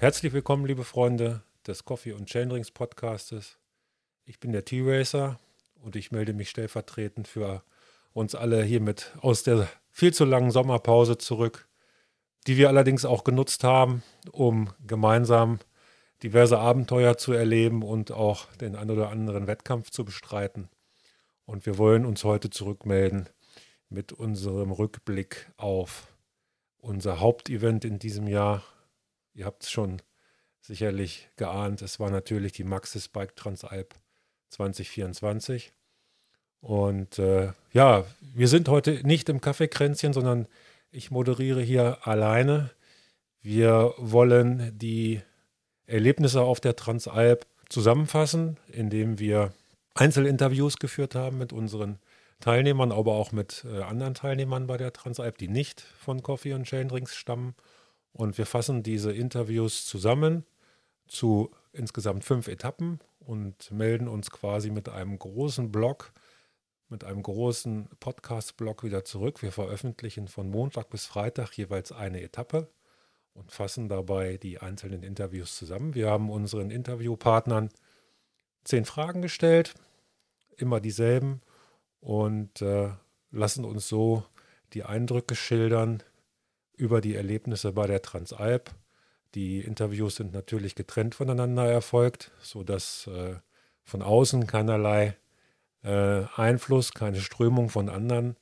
Herzlich willkommen, liebe Freunde des Coffee und Chainrings Podcastes. Ich bin der T-Racer und ich melde mich stellvertretend für uns alle hiermit aus der viel zu langen Sommerpause zurück, die wir allerdings auch genutzt haben, um gemeinsam diverse Abenteuer zu erleben und auch den ein oder anderen Wettkampf zu bestreiten. Und wir wollen uns heute zurückmelden mit unserem Rückblick auf unser Hauptevent in diesem Jahr. Ihr habt es schon sicherlich geahnt, es war natürlich die Maxxis Bike Transalp 2024. Und wir sind heute nicht im Kaffeekränzchen, sondern ich moderiere hier alleine. Wir wollen die Erlebnisse auf der Transalp zusammenfassen, indem wir Einzelinterviews geführt haben mit unseren Teilnehmern, aber auch mit anderen Teilnehmern bei der Transalp, die nicht von Coffee und Chainrings stammen. Und wir fassen diese Interviews zusammen zu insgesamt 5 Etappen und melden uns quasi mit einem großen Blog, mit einem großen Podcast-Blog wieder zurück. Wir veröffentlichen von Montag bis Freitag jeweils eine Etappe und fassen dabei die einzelnen Interviews zusammen. Wir haben unseren Interviewpartnern 10 Fragen gestellt, immer dieselben, und lassen uns so die Eindrücke schildern über die Erlebnisse bei der Transalp. Die Interviews sind natürlich getrennt voneinander erfolgt, sodass von außen keinerlei Einfluss, keine Strömung von anderen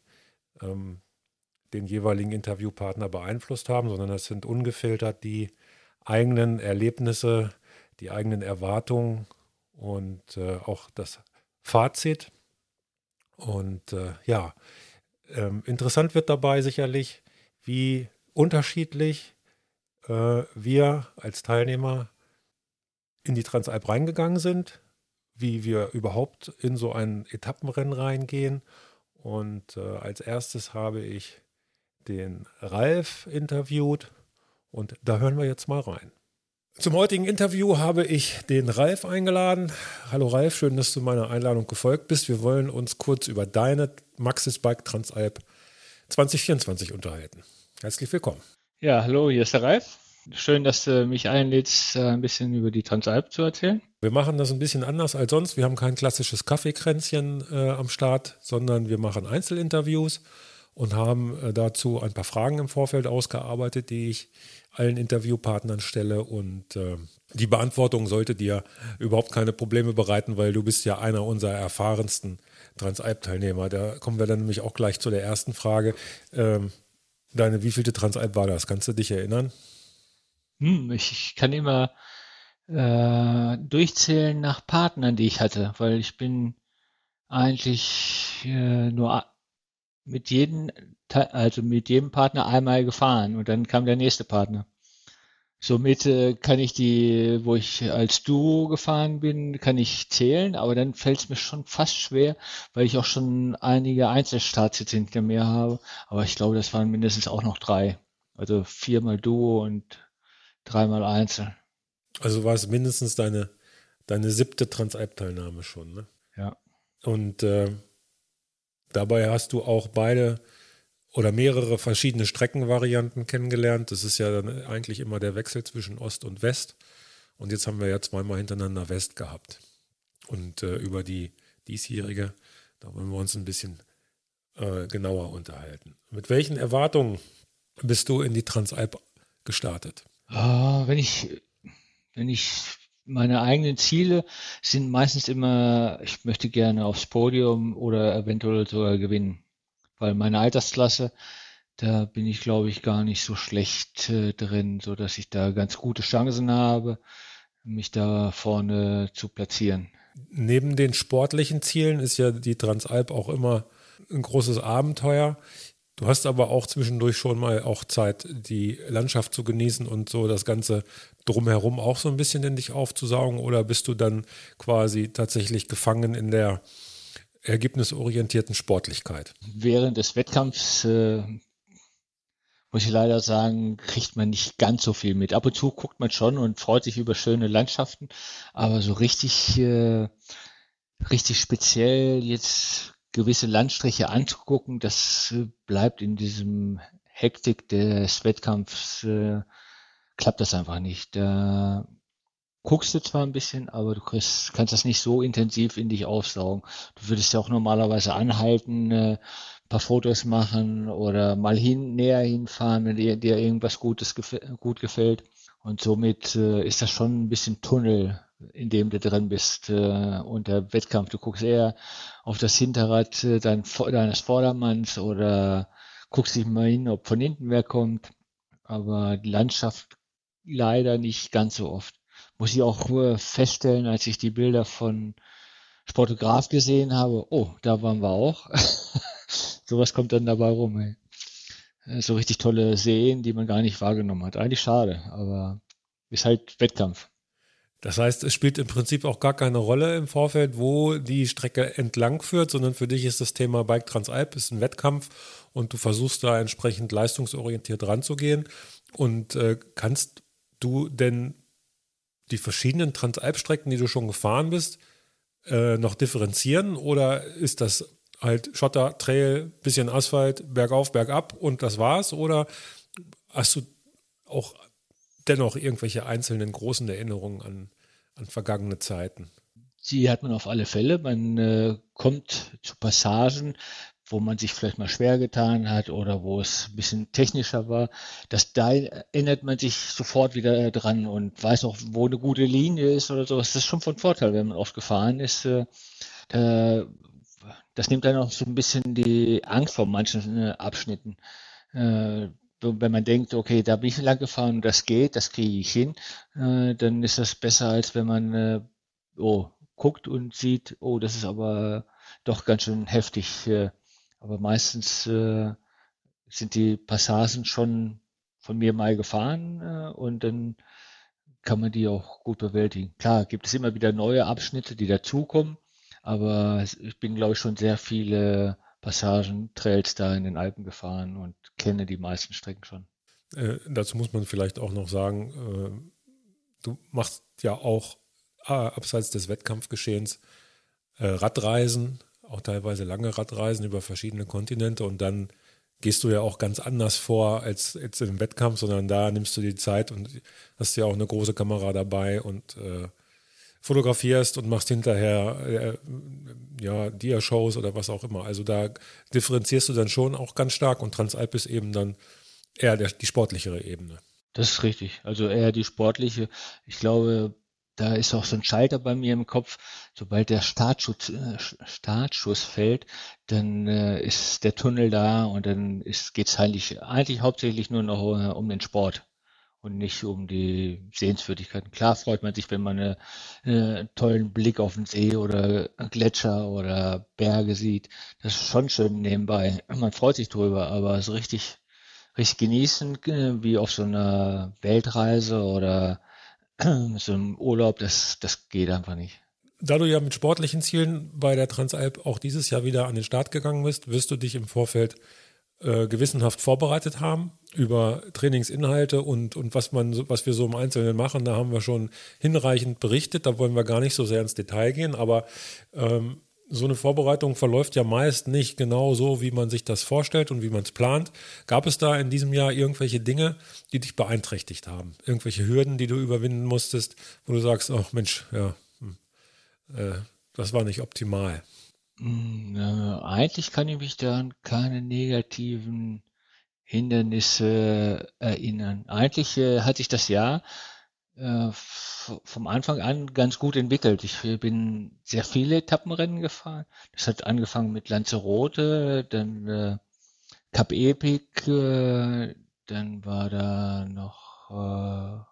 den jeweiligen Interviewpartner beeinflusst haben, sondern es sind ungefiltert die eigenen Erlebnisse, die eigenen Erwartungen und auch das Fazit. Und interessant wird dabei sicherlich, wie unterschiedlich wir als Teilnehmer in die Transalp reingegangen sind, wie wir überhaupt in so ein Etappenrennen reingehen. Und als erstes habe ich den Ralf interviewt und da hören wir jetzt mal rein. Zum heutigen Interview habe ich den Ralf eingeladen. Hallo Ralf, schön, dass du meiner Einladung gefolgt bist. Wir wollen uns kurz über deine Maxxis Bike Transalp 2024 unterhalten. Herzlich willkommen. Ja, hallo, hier ist der Ralf. Schön, dass du mich einlädst, ein bisschen über die Transalp zu erzählen. Wir machen das ein bisschen anders als sonst. Wir haben kein klassisches Kaffeekränzchen am Start, sondern wir machen Einzelinterviews und haben dazu ein paar Fragen im Vorfeld ausgearbeitet, die ich allen Interviewpartnern stelle. Und die Beantwortung sollte dir überhaupt keine Probleme bereiten, weil du bist ja einer unserer erfahrensten Transalp-Teilnehmer. Da kommen wir dann nämlich auch gleich zu der ersten Frage. Deine wievielte Transalp war das? Kannst du dich erinnern? Ich kann immer durchzählen nach Partnern, die ich hatte, weil ich bin eigentlich nur mit jedem Partner einmal gefahren und dann kam der nächste Partner. Somit kann ich die, wo ich als Duo gefahren bin, kann ich zählen, aber dann fällt es mir schon fast schwer, weil ich auch schon einige Einzelstarts jetzt hinter mir habe. Aber ich glaube, das waren mindestens auch noch 3. Also 4-mal Duo und 3-mal Einzel. Also war es mindestens deine 7. Transalp-Teilnahme schon, ne? Ja. Und dabei hast du auch beide oder mehrere verschiedene Streckenvarianten kennengelernt. Das ist ja dann eigentlich immer der Wechsel zwischen Ost und West. Und jetzt haben wir ja 2-mal hintereinander West gehabt. Und über die diesjährige, da wollen wir uns ein bisschen genauer unterhalten. Mit welchen Erwartungen bist du in die Transalp gestartet? Wenn ich meine eigenen Ziele sind meistens immer, ich möchte gerne aufs Podium oder eventuell sogar gewinnen. Weil meine Altersklasse, da bin ich, glaube ich, gar nicht so schlecht drin, so dass ich da ganz gute Chancen habe, mich da vorne zu platzieren. Neben den sportlichen Zielen ist ja die Transalp auch immer ein großes Abenteuer. Du hast aber auch zwischendurch schon mal auch Zeit, die Landschaft zu genießen und so das Ganze drumherum auch so ein bisschen in dich aufzusaugen, oder bist du dann quasi tatsächlich gefangen in der ergebnisorientierten Sportlichkeit? Während des Wettkampfs, muss ich leider sagen, kriegt man nicht ganz so viel mit. Ab und zu guckt man schon und freut sich über schöne Landschaften, aber so richtig speziell jetzt gewisse Landstriche anzugucken, das bleibt in diesem Hektik des Wettkampfs klappt das einfach nicht. Da guckst du zwar ein bisschen, aber du kannst das nicht so intensiv in dich aufsaugen. Du würdest ja auch normalerweise anhalten, paar Fotos machen oder mal näher hinfahren, wenn dir irgendwas gut gefällt. Und somit ist das schon ein bisschen Tunnel, in dem du drin bist. Und der Wettkampf, du guckst eher auf das Hinterrad deines Vordermanns oder guckst dich mal hin, ob von hinten wer kommt. Aber die Landschaft leider nicht ganz so oft. Muss ich auch feststellen, als ich die Bilder von Sportograf gesehen habe, oh, da waren wir auch. Sowas kommt dann dabei rum. Ey. So richtig tolle Seen, die man gar nicht wahrgenommen hat. Eigentlich schade, aber ist halt Wettkampf. Das heißt, es spielt im Prinzip auch gar keine Rolle im Vorfeld, wo die Strecke entlang führt, sondern für dich ist das Thema Bike Transalp ist ein Wettkampf und du versuchst da entsprechend leistungsorientiert ranzugehen. Und kannst du denn die verschiedenen Transalp-Strecken, die du schon gefahren bist, noch differenzieren oder ist das halt Schotter, Trail, bisschen Asphalt, bergauf, bergab und das war's? Oder hast du auch dennoch irgendwelche einzelnen großen Erinnerungen an vergangene Zeiten? Die hat man auf alle Fälle. Man kommt zu Passagen, wo man sich vielleicht mal schwer getan hat oder wo es ein bisschen technischer war. Da erinnert man sich sofort wieder dran und weiß auch, wo eine gute Linie ist oder sowas. Das ist schon von Vorteil, wenn man oft gefahren ist. Das nimmt dann auch so ein bisschen die Angst vor manchen Abschnitten. Wenn man denkt, okay, da bin ich lang gefahren und das geht, das kriege ich hin, dann ist das besser, als wenn man guckt und sieht, oh, das ist aber doch ganz schön heftig. Aber meistens sind die Passagen schon von mir mal gefahren und dann kann man die auch gut bewältigen. Klar, gibt es immer wieder neue Abschnitte, die dazukommen, aber ich bin, glaube ich, schon sehr viele Passagen, Trails da in den Alpen gefahren und kenne die meisten Strecken schon. Dazu muss man vielleicht auch noch sagen, du machst ja auch abseits des Wettkampfgeschehens Radreisen, auch teilweise lange Radreisen über verschiedene Kontinente und dann gehst du ja auch ganz anders vor als im Wettkampf, sondern da nimmst du die Zeit und hast ja auch eine große Kamera dabei und fotografierst und machst hinterher Dia-Shows oder was auch immer. Also da differenzierst du dann schon auch ganz stark und Transalp ist eben dann eher die sportlichere Ebene. Das ist richtig. Also eher die sportliche. Ich glaube, da ist auch so ein Schalter bei mir im Kopf. Sobald der Startschuss fällt, dann ist der Tunnel da und dann geht's eigentlich hauptsächlich nur noch um den Sport und nicht um die Sehenswürdigkeiten. Klar freut man sich, wenn man einen tollen Blick auf den See oder Gletscher oder Berge sieht. Das ist schon schön nebenbei. Man freut sich drüber, aber so richtig genießen, wie auf so einer Weltreise oder so einem Urlaub, das geht einfach nicht. Da du ja mit sportlichen Zielen bei der Transalp auch dieses Jahr wieder an den Start gegangen bist, wirst du dich im Vorfeld gewissenhaft vorbereitet haben über Trainingsinhalte und was wir so im Einzelnen machen. Da haben wir schon hinreichend berichtet. Da wollen wir gar nicht so sehr ins Detail gehen, aber so eine Vorbereitung verläuft ja meist nicht genau so, wie man sich das vorstellt und wie man es plant. Gab es da in diesem Jahr irgendwelche Dinge, die dich beeinträchtigt haben? Irgendwelche Hürden, die du überwinden musstest, wo du sagst, ach Mensch, ja, das war nicht optimal. Eigentlich kann ich mich da an keine negativen Hindernisse erinnern. Eigentlich hat sich das Jahr vom Anfang an ganz gut entwickelt. Ich bin sehr viele Etappenrennen gefahren. Das hat angefangen mit Lanzarote, dann Cap Epic, dann war da noch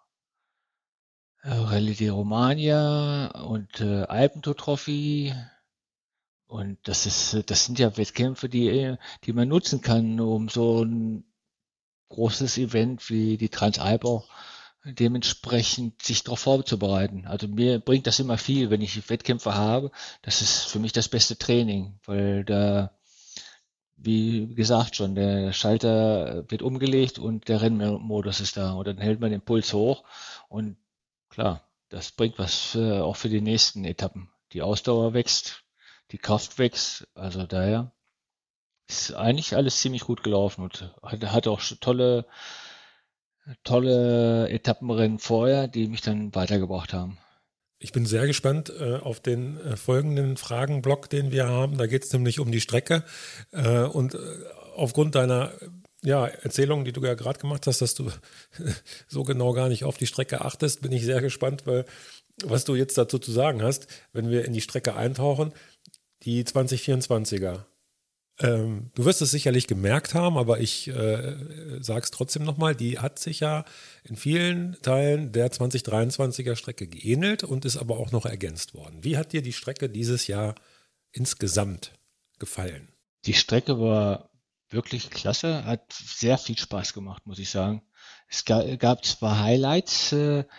Rallye di Romagna und Alpentour Trophy. Und das sind ja Wettkämpfe, die man nutzen kann, um so ein großes Event wie die Transalp auch dementsprechend sich darauf vorzubereiten. Also mir bringt das immer viel, wenn ich Wettkämpfe habe. Das ist für mich das beste Training, weil da, wie gesagt schon, der Schalter wird umgelegt und der Rennmodus ist da und dann hält man den Puls hoch und klar, das bringt was auch für die nächsten Etappen. Die Ausdauer wächst, die Kraft wächst, also daher ist eigentlich alles ziemlich gut gelaufen und hat auch tolle tolle Etappenrennen vorher, die mich dann weitergebracht haben. Ich bin sehr gespannt auf den folgenden Fragenblock, den wir haben. Da geht es nämlich um die Strecke. Und aufgrund deiner Erzählung, die du ja gerade gemacht hast, dass du so genau gar nicht auf die Strecke achtest, bin ich sehr gespannt, weil was du jetzt dazu zu sagen hast, wenn wir in die Strecke eintauchen, die 2024er. Du wirst es sicherlich gemerkt haben, aber ich sage es trotzdem nochmal, die hat sich ja in vielen Teilen der 2023er Strecke geähnelt und ist aber auch noch ergänzt worden. Wie hat dir die Strecke dieses Jahr insgesamt gefallen? Die Strecke war wirklich klasse, hat sehr viel Spaß gemacht, muss ich sagen. Es gab zwar Highlights,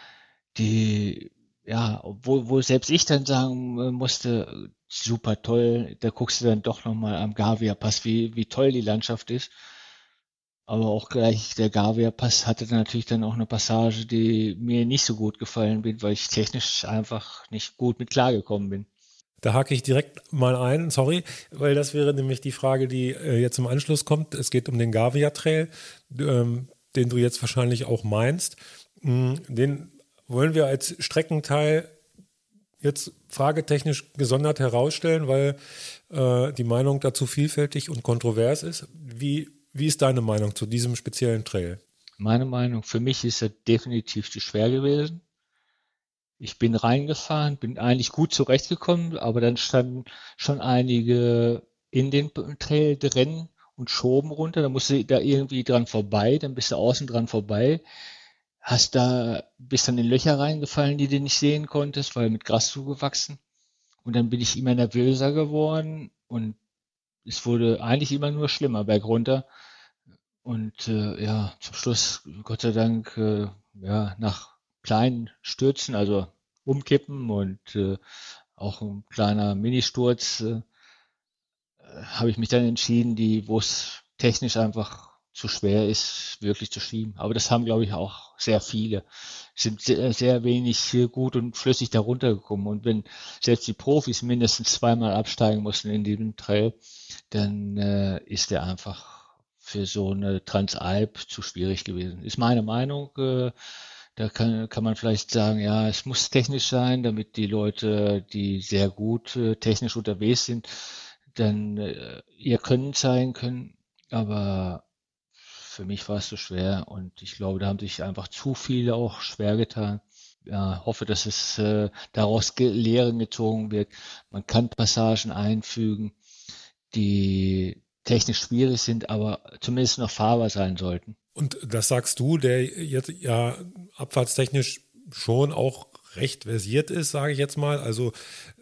die, ja, wo selbst ich dann sagen musste, super toll, da guckst du dann doch nochmal am Gavia-Pass, wie toll die Landschaft ist. Aber auch gleich der Gavia-Pass hatte natürlich dann auch eine Passage, die mir nicht so gut gefallen bin, weil ich technisch einfach nicht gut mit klargekommen bin. Da hake ich direkt mal ein, sorry, weil das wäre nämlich die Frage, die jetzt im Anschluss kommt. Es geht um den Gavia Trail, den du jetzt wahrscheinlich auch meinst. Den wollen wir als Streckenteil jetzt fragetechnisch gesondert herausstellen, weil die Meinung dazu vielfältig und kontrovers ist. Wie ist deine Meinung zu diesem speziellen Trail? Meine Meinung, für mich ist er definitiv zu schwer gewesen. Ich bin reingefahren, bin eigentlich gut zurechtgekommen, aber dann standen schon einige in den Trail drin und schoben runter. Da musst du da irgendwie dran vorbei, dann bist du außen dran vorbei. Bist dann in Löcher reingefallen, die du nicht sehen konntest, weil mit Gras zugewachsen. Und dann bin ich immer nervöser geworden und es wurde eigentlich immer nur schlimmer bergunter. Und ja, zum Schluss, Gott sei Dank, ja, nach kleinen Stürzen, also Umkippen und auch ein kleiner Ministurz, habe ich mich dann entschieden, wo es technisch einfach zu schwer ist, wirklich zu schieben. Aber das haben, glaube ich, auch sehr viele. Sind sehr wenig gut und flüssig darunter gekommen. Und wenn selbst die Profis mindestens zweimal absteigen mussten in diesem Trail, dann ist der einfach für so eine Transalp zu schwierig gewesen. Ist meine Meinung. Da kann man vielleicht sagen, ja, es muss technisch sein, damit die Leute, die sehr gut technisch unterwegs sind, dann ihr Können zeigen können. Aber für mich war es so schwer und ich glaube, da haben sich einfach zu viele auch schwer getan. Ja, hoffe, dass es daraus Lehren gezogen wird. Man kann Passagen einfügen, die technisch schwierig sind, aber zumindest noch fahrbar sein sollten. Und das sagst du, der jetzt ja abfahrtstechnisch schon auch recht versiert ist, sage ich jetzt mal. Also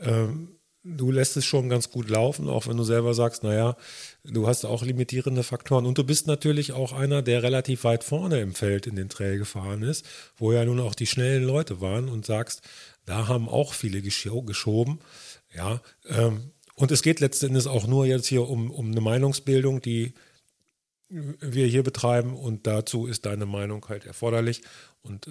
du lässt es schon ganz gut laufen, auch wenn du selber sagst, naja, du hast auch limitierende Faktoren. Und du bist natürlich auch einer, der relativ weit vorne im Feld in den Trail gefahren ist, wo ja nun auch die schnellen Leute waren und sagst, da haben auch viele geschoben. Ja, und es geht letzten Endes auch nur jetzt hier um eine Meinungsbildung, die wir hier betreiben und dazu ist deine Meinung halt erforderlich. Und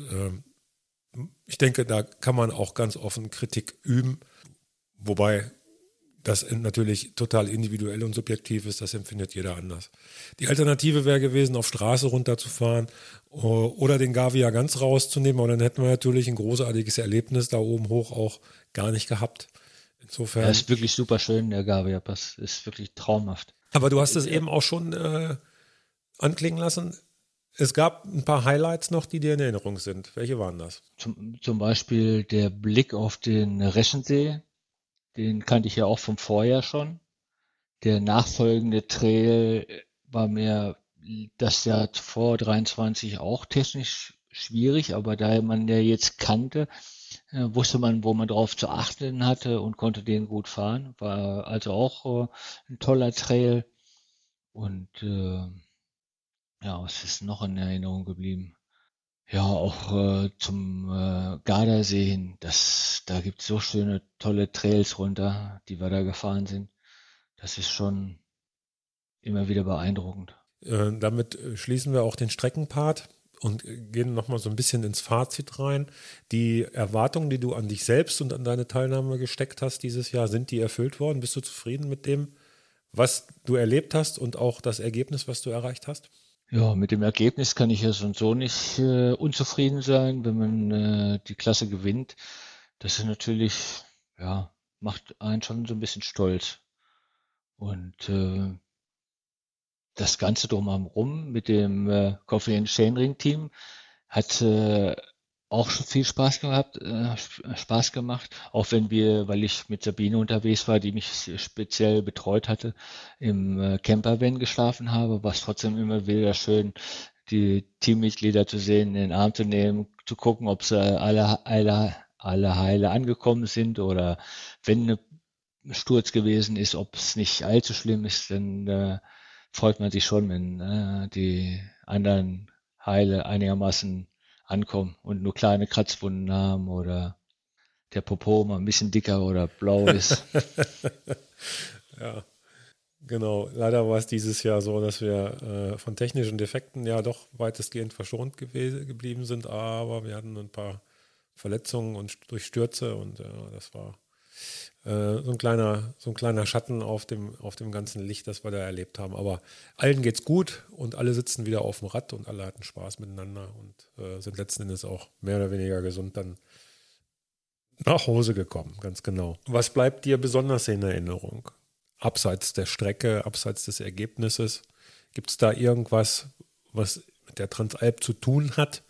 ich denke, da kann man auch ganz offen Kritik üben, wobei das natürlich total individuell und subjektiv ist, das empfindet jeder anders. Die Alternative wäre gewesen, auf Straße runterzufahren oder den Gavia ganz rauszunehmen, aber dann hätten wir natürlich ein großartiges Erlebnis da oben hoch auch gar nicht gehabt. Insofern. Er ist wirklich super schön, der Gavia-Pass. Ist wirklich traumhaft. Aber du hast es eben auch schon anklingen lassen. Es gab ein paar Highlights noch, die dir in Erinnerung sind. Welche waren das? Zum Beispiel der Blick auf den Reschensee. Den kannte ich ja auch vom Vorjahr schon. Der nachfolgende Trail war mir das Jahr vor 23 auch technisch schwierig, aber da man ja jetzt kannte, wusste man, wo man drauf zu achten hatte und konnte den gut fahren. War also auch ein toller Trail. Und ja, was ist noch in Erinnerung geblieben? Ja, auch zum Gardasee hin. Da gibt es so schöne, tolle Trails runter, die wir da gefahren sind. Das ist schon immer wieder beeindruckend. Damit schließen wir auch den Streckenpart und gehen nochmal so ein bisschen ins Fazit rein. Die Erwartungen, die du an dich selbst und an deine Teilnahme gesteckt hast dieses Jahr, sind die erfüllt worden? Bist du zufrieden mit dem, was du erlebt hast und auch das Ergebnis, was du erreicht hast? Ja, mit dem Ergebnis kann ich ja so und so nicht unzufrieden sein, wenn man die Klasse gewinnt. Das ist natürlich, ja, macht einen schon so ein bisschen stolz. Und das Ganze drumherum mit dem Coffee and Chainring Team hat auch schon viel Spaß gehabt, Spaß gemacht, auch wenn weil ich mit Sabine unterwegs war, die mich speziell betreut hatte, im Campervan geschlafen habe, war es trotzdem immer wieder schön, die Teammitglieder zu sehen, in den Arm zu nehmen, zu gucken, ob sie alle heile angekommen sind oder wenn ein Sturz gewesen ist, ob es nicht allzu schlimm ist, dann freut man sich schon, wenn die anderen heile einigermaßen ankommen und nur kleine Kratzwunden haben oder der Popo mal ein bisschen dicker oder blau ist. Ja, genau. Leider war es dieses Jahr so, dass wir von technischen Defekten ja doch weitestgehend verschont geblieben sind, aber wir hatten ein paar Verletzungen und durch Stürze und das war so ein kleiner Schatten auf dem ganzen Licht, das wir da erlebt haben. Aber allen geht's gut und alle sitzen wieder auf dem Rad und alle hatten Spaß miteinander und sind letzten Endes auch mehr oder weniger gesund dann nach Hause gekommen, ganz genau. Was bleibt dir besonders in Erinnerung? Abseits der Strecke, abseits des Ergebnisses, gibt es da irgendwas, was mit der Transalp zu tun hat,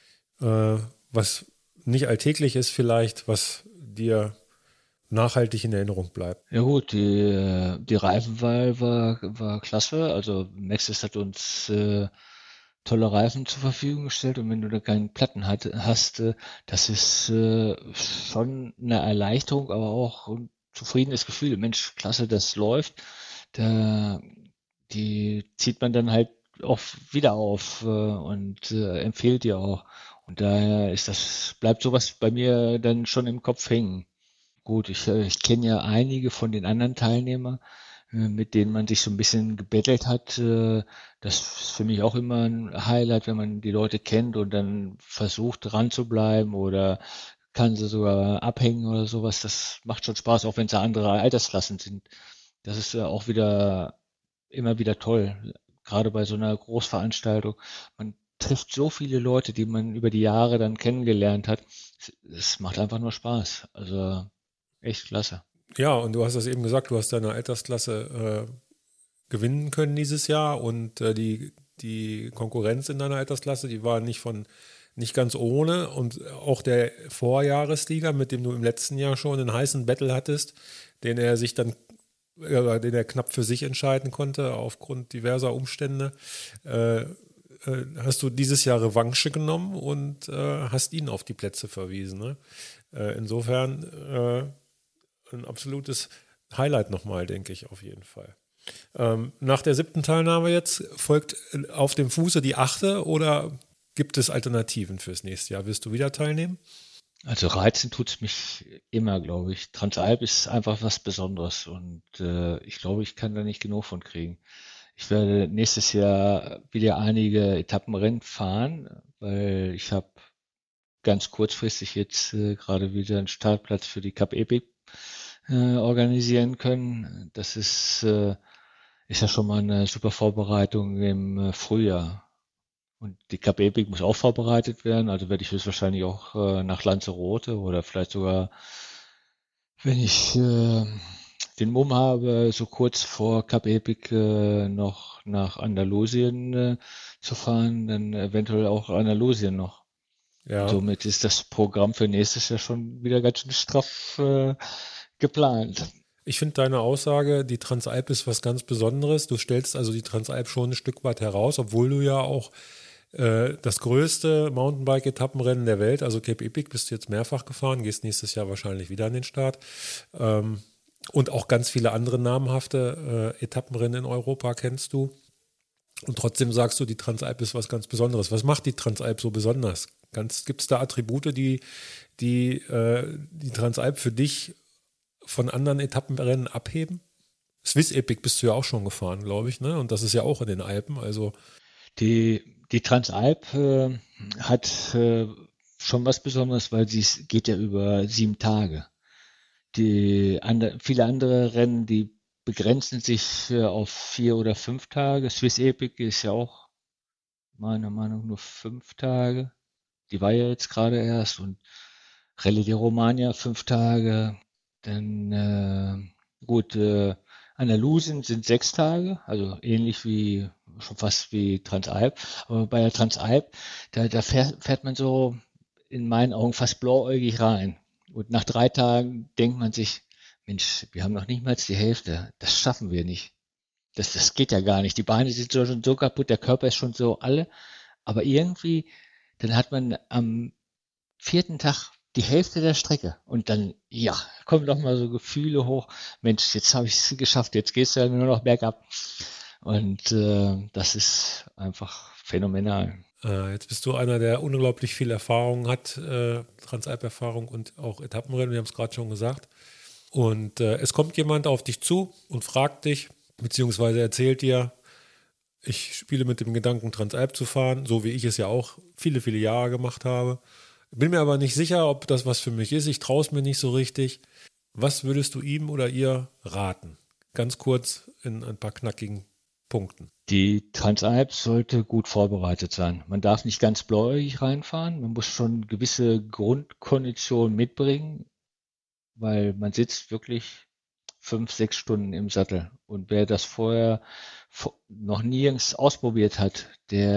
was nicht alltäglich ist vielleicht, was dir nachhaltig in Erinnerung bleibt? Ja gut, die Reifenwahl war klasse. Also Maxxis hat uns tolle Reifen zur Verfügung gestellt und wenn du da keinen Platten hast, das ist schon eine Erleichterung, aber auch ein zufriedenes Gefühl. Mensch, klasse, das läuft. Da, die zieht man dann halt auch wieder auf und empfiehlt dir auch. Und daher bleibt sowas bei mir dann schon im Kopf hängen. Gut, ich kenne ja einige von den anderen Teilnehmern, mit denen man sich so ein bisschen gebettelt hat. Das ist für mich auch immer ein Highlight, wenn man die Leute kennt und dann versucht, dran zu bleiben oder kann sie sogar abhängen oder sowas. Das macht schon Spaß, auch wenn es andere Altersklassen sind. Das ist ja auch wieder immer wieder toll, gerade bei so einer Großveranstaltung. Man trifft so viele Leute, die man über die Jahre dann kennengelernt hat. Es macht einfach nur Spaß. Also echt klasse. Ja, und du hast es eben gesagt, du hast deine Altersklasse gewinnen können dieses Jahr und die Konkurrenz in deiner Altersklasse, die war nicht ganz ohne und auch der Vorjahressieger, mit dem du im letzten Jahr schon einen heißen Battle hattest, den er sich dann den er knapp für sich entscheiden konnte aufgrund diverser Umstände, hast du dieses Jahr Revanche genommen und hast ihn auf die Plätze verwiesen. Ne? Insofern ein absolutes Highlight nochmal, denke ich, auf jeden Fall. Nach der 7. Teilnahme jetzt folgt auf dem Fuße die 8. oder gibt es Alternativen fürs nächste Jahr? Wirst du wieder teilnehmen? Also reizen tut's mich immer, glaube ich. Transalp ist einfach was Besonderes und ich glaube, ich kann da nicht genug von kriegen. Ich werde nächstes Jahr wieder einige Etappenrennen fahren, weil ich habe ganz kurzfristig jetzt gerade wieder einen Startplatz für die Cup Epic organisieren können. Ist ja schon mal eine super Vorbereitung im Frühjahr. Und die Cup Epic muss auch vorbereitet werden, also werde ich höchstwahrscheinlich auch nach Lanzarote oder vielleicht sogar, wenn ich den Mumm habe, so kurz vor Cup Epic noch nach Andalusien zu fahren, dann eventuell auch Andalusien noch. Und Ja, somit ist das Programm für nächstes Jahr schon wieder ganz schön straff geplant. ich finde deine Aussage, die Transalp ist was ganz Besonderes. Du stellst also die Transalp schon ein Stück weit heraus, obwohl du ja auch das größte Mountainbike-Etappenrennen der Welt, also Cape Epic, bist du jetzt mehrfach gefahren, gehst nächstes Jahr wahrscheinlich wieder an den Start. Und auch ganz viele andere namhafte Etappenrennen in Europa kennst du. Und trotzdem sagst du, die Transalp ist was ganz Besonderes. Was macht die Transalp so besonders? Gibt es da Attribute, die Transalp für dich von anderen Etappenrennen abheben? Swiss Epic bist du ja auch schon gefahren, glaube ich, ne? Und das ist ja auch in den Alpen. Also Die Transalp hat schon was Besonderes, weil geht ja über 7 Tage. Viele andere Rennen, die begrenzen sich auf 4 oder 5 Tage. Swiss Epic ist ja auch meiner Meinung nach nur 5 Tage. Die war ja jetzt gerade erst und Rallye di Romagna 5 Tage. Dann gut, Andalusien sind 6 Tage, also ähnlich wie schon fast wie Transalp. Aber bei der Transalp, da fährt man so in meinen Augen fast blauäugig rein. Und nach 3 Tagen denkt man sich, Mensch, wir haben noch nicht mal die Hälfte. Das schaffen wir nicht. Das geht ja gar nicht. Die Beine sind schon so kaputt, der Körper ist schon so alle. Aber irgendwie, dann hat man am 4. Tag die Hälfte der Strecke und dann, ja, kommen doch mal so Gefühle hoch. Mensch, jetzt habe ich es geschafft, jetzt gehst du ja nur noch bergab. Und das ist einfach phänomenal. Jetzt bist du einer, der unglaublich viel Erfahrung hat, Transalp-Erfahrung und auch Etappenrennen, wir haben es gerade schon gesagt. Und es kommt jemand auf dich zu und fragt dich, beziehungsweise erzählt dir, ich spiele mit dem Gedanken, Transalp zu fahren, so wie ich es ja auch viele, viele Jahre gemacht habe. Bin mir aber nicht sicher, ob das was für mich ist. Ich traue es mir nicht so richtig. Was würdest du ihm oder ihr raten? Ganz kurz in ein paar knackigen Punkten. Die Transalp sollte gut vorbereitet sein. Man darf nicht ganz blauäugig reinfahren. Man muss schon gewisse Grundkondition mitbringen, weil man sitzt wirklich 5, 6 Stunden im Sattel. Und wer das vorher noch nirgends ausprobiert hat,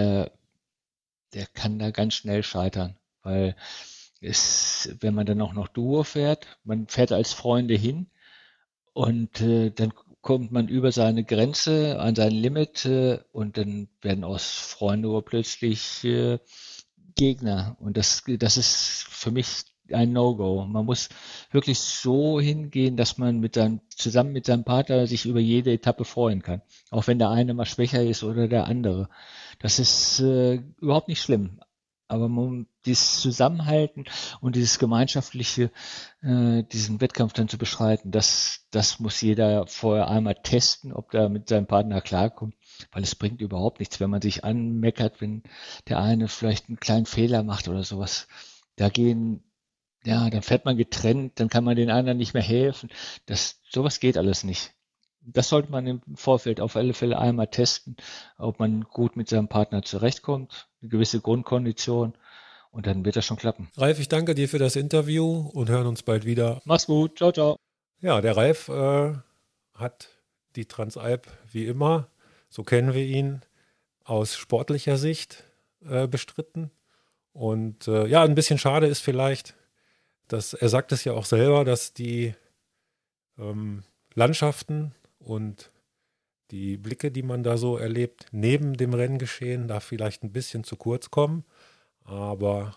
der kann da ganz schnell scheitern, weil wenn man dann auch noch Duo fährt, man fährt als Freunde hin und dann kommt man über seine Grenze, an sein Limit und dann werden aus Freunde plötzlich Gegner. Und das ist für mich ein No-Go. Man muss wirklich so hingehen, dass man zusammen mit seinem Partner sich über jede Etappe freuen kann. Auch wenn der eine mal schwächer ist oder der andere. Das ist überhaupt nicht schlimm. Aber dieses Zusammenhalten und dieses gemeinschaftliche, diesen Wettkampf dann zu beschreiten, das muss jeder vorher einmal testen, ob der mit seinem Partner klarkommt, weil es bringt überhaupt nichts, wenn man sich anmeckert, wenn der eine vielleicht einen kleinen Fehler macht oder sowas. Dann fährt man getrennt, dann kann man den anderen nicht mehr helfen. Sowas geht alles nicht. Das sollte man im Vorfeld auf alle Fälle einmal testen, ob man gut mit seinem Partner zurechtkommt, eine gewisse Grundkondition und dann wird das schon klappen. Ralf, ich danke dir für das Interview und hören uns bald wieder. Mach's gut, ciao, ciao. Ja, der Ralf hat die Transalp wie immer, so kennen wir ihn, aus sportlicher Sicht bestritten. Und ja, ein bisschen schade ist vielleicht, dass er sagt es ja auch selber, dass die Landschaften und die Blicke, die man da so erlebt, neben dem Renngeschehen, da vielleicht ein bisschen zu kurz kommen. Aber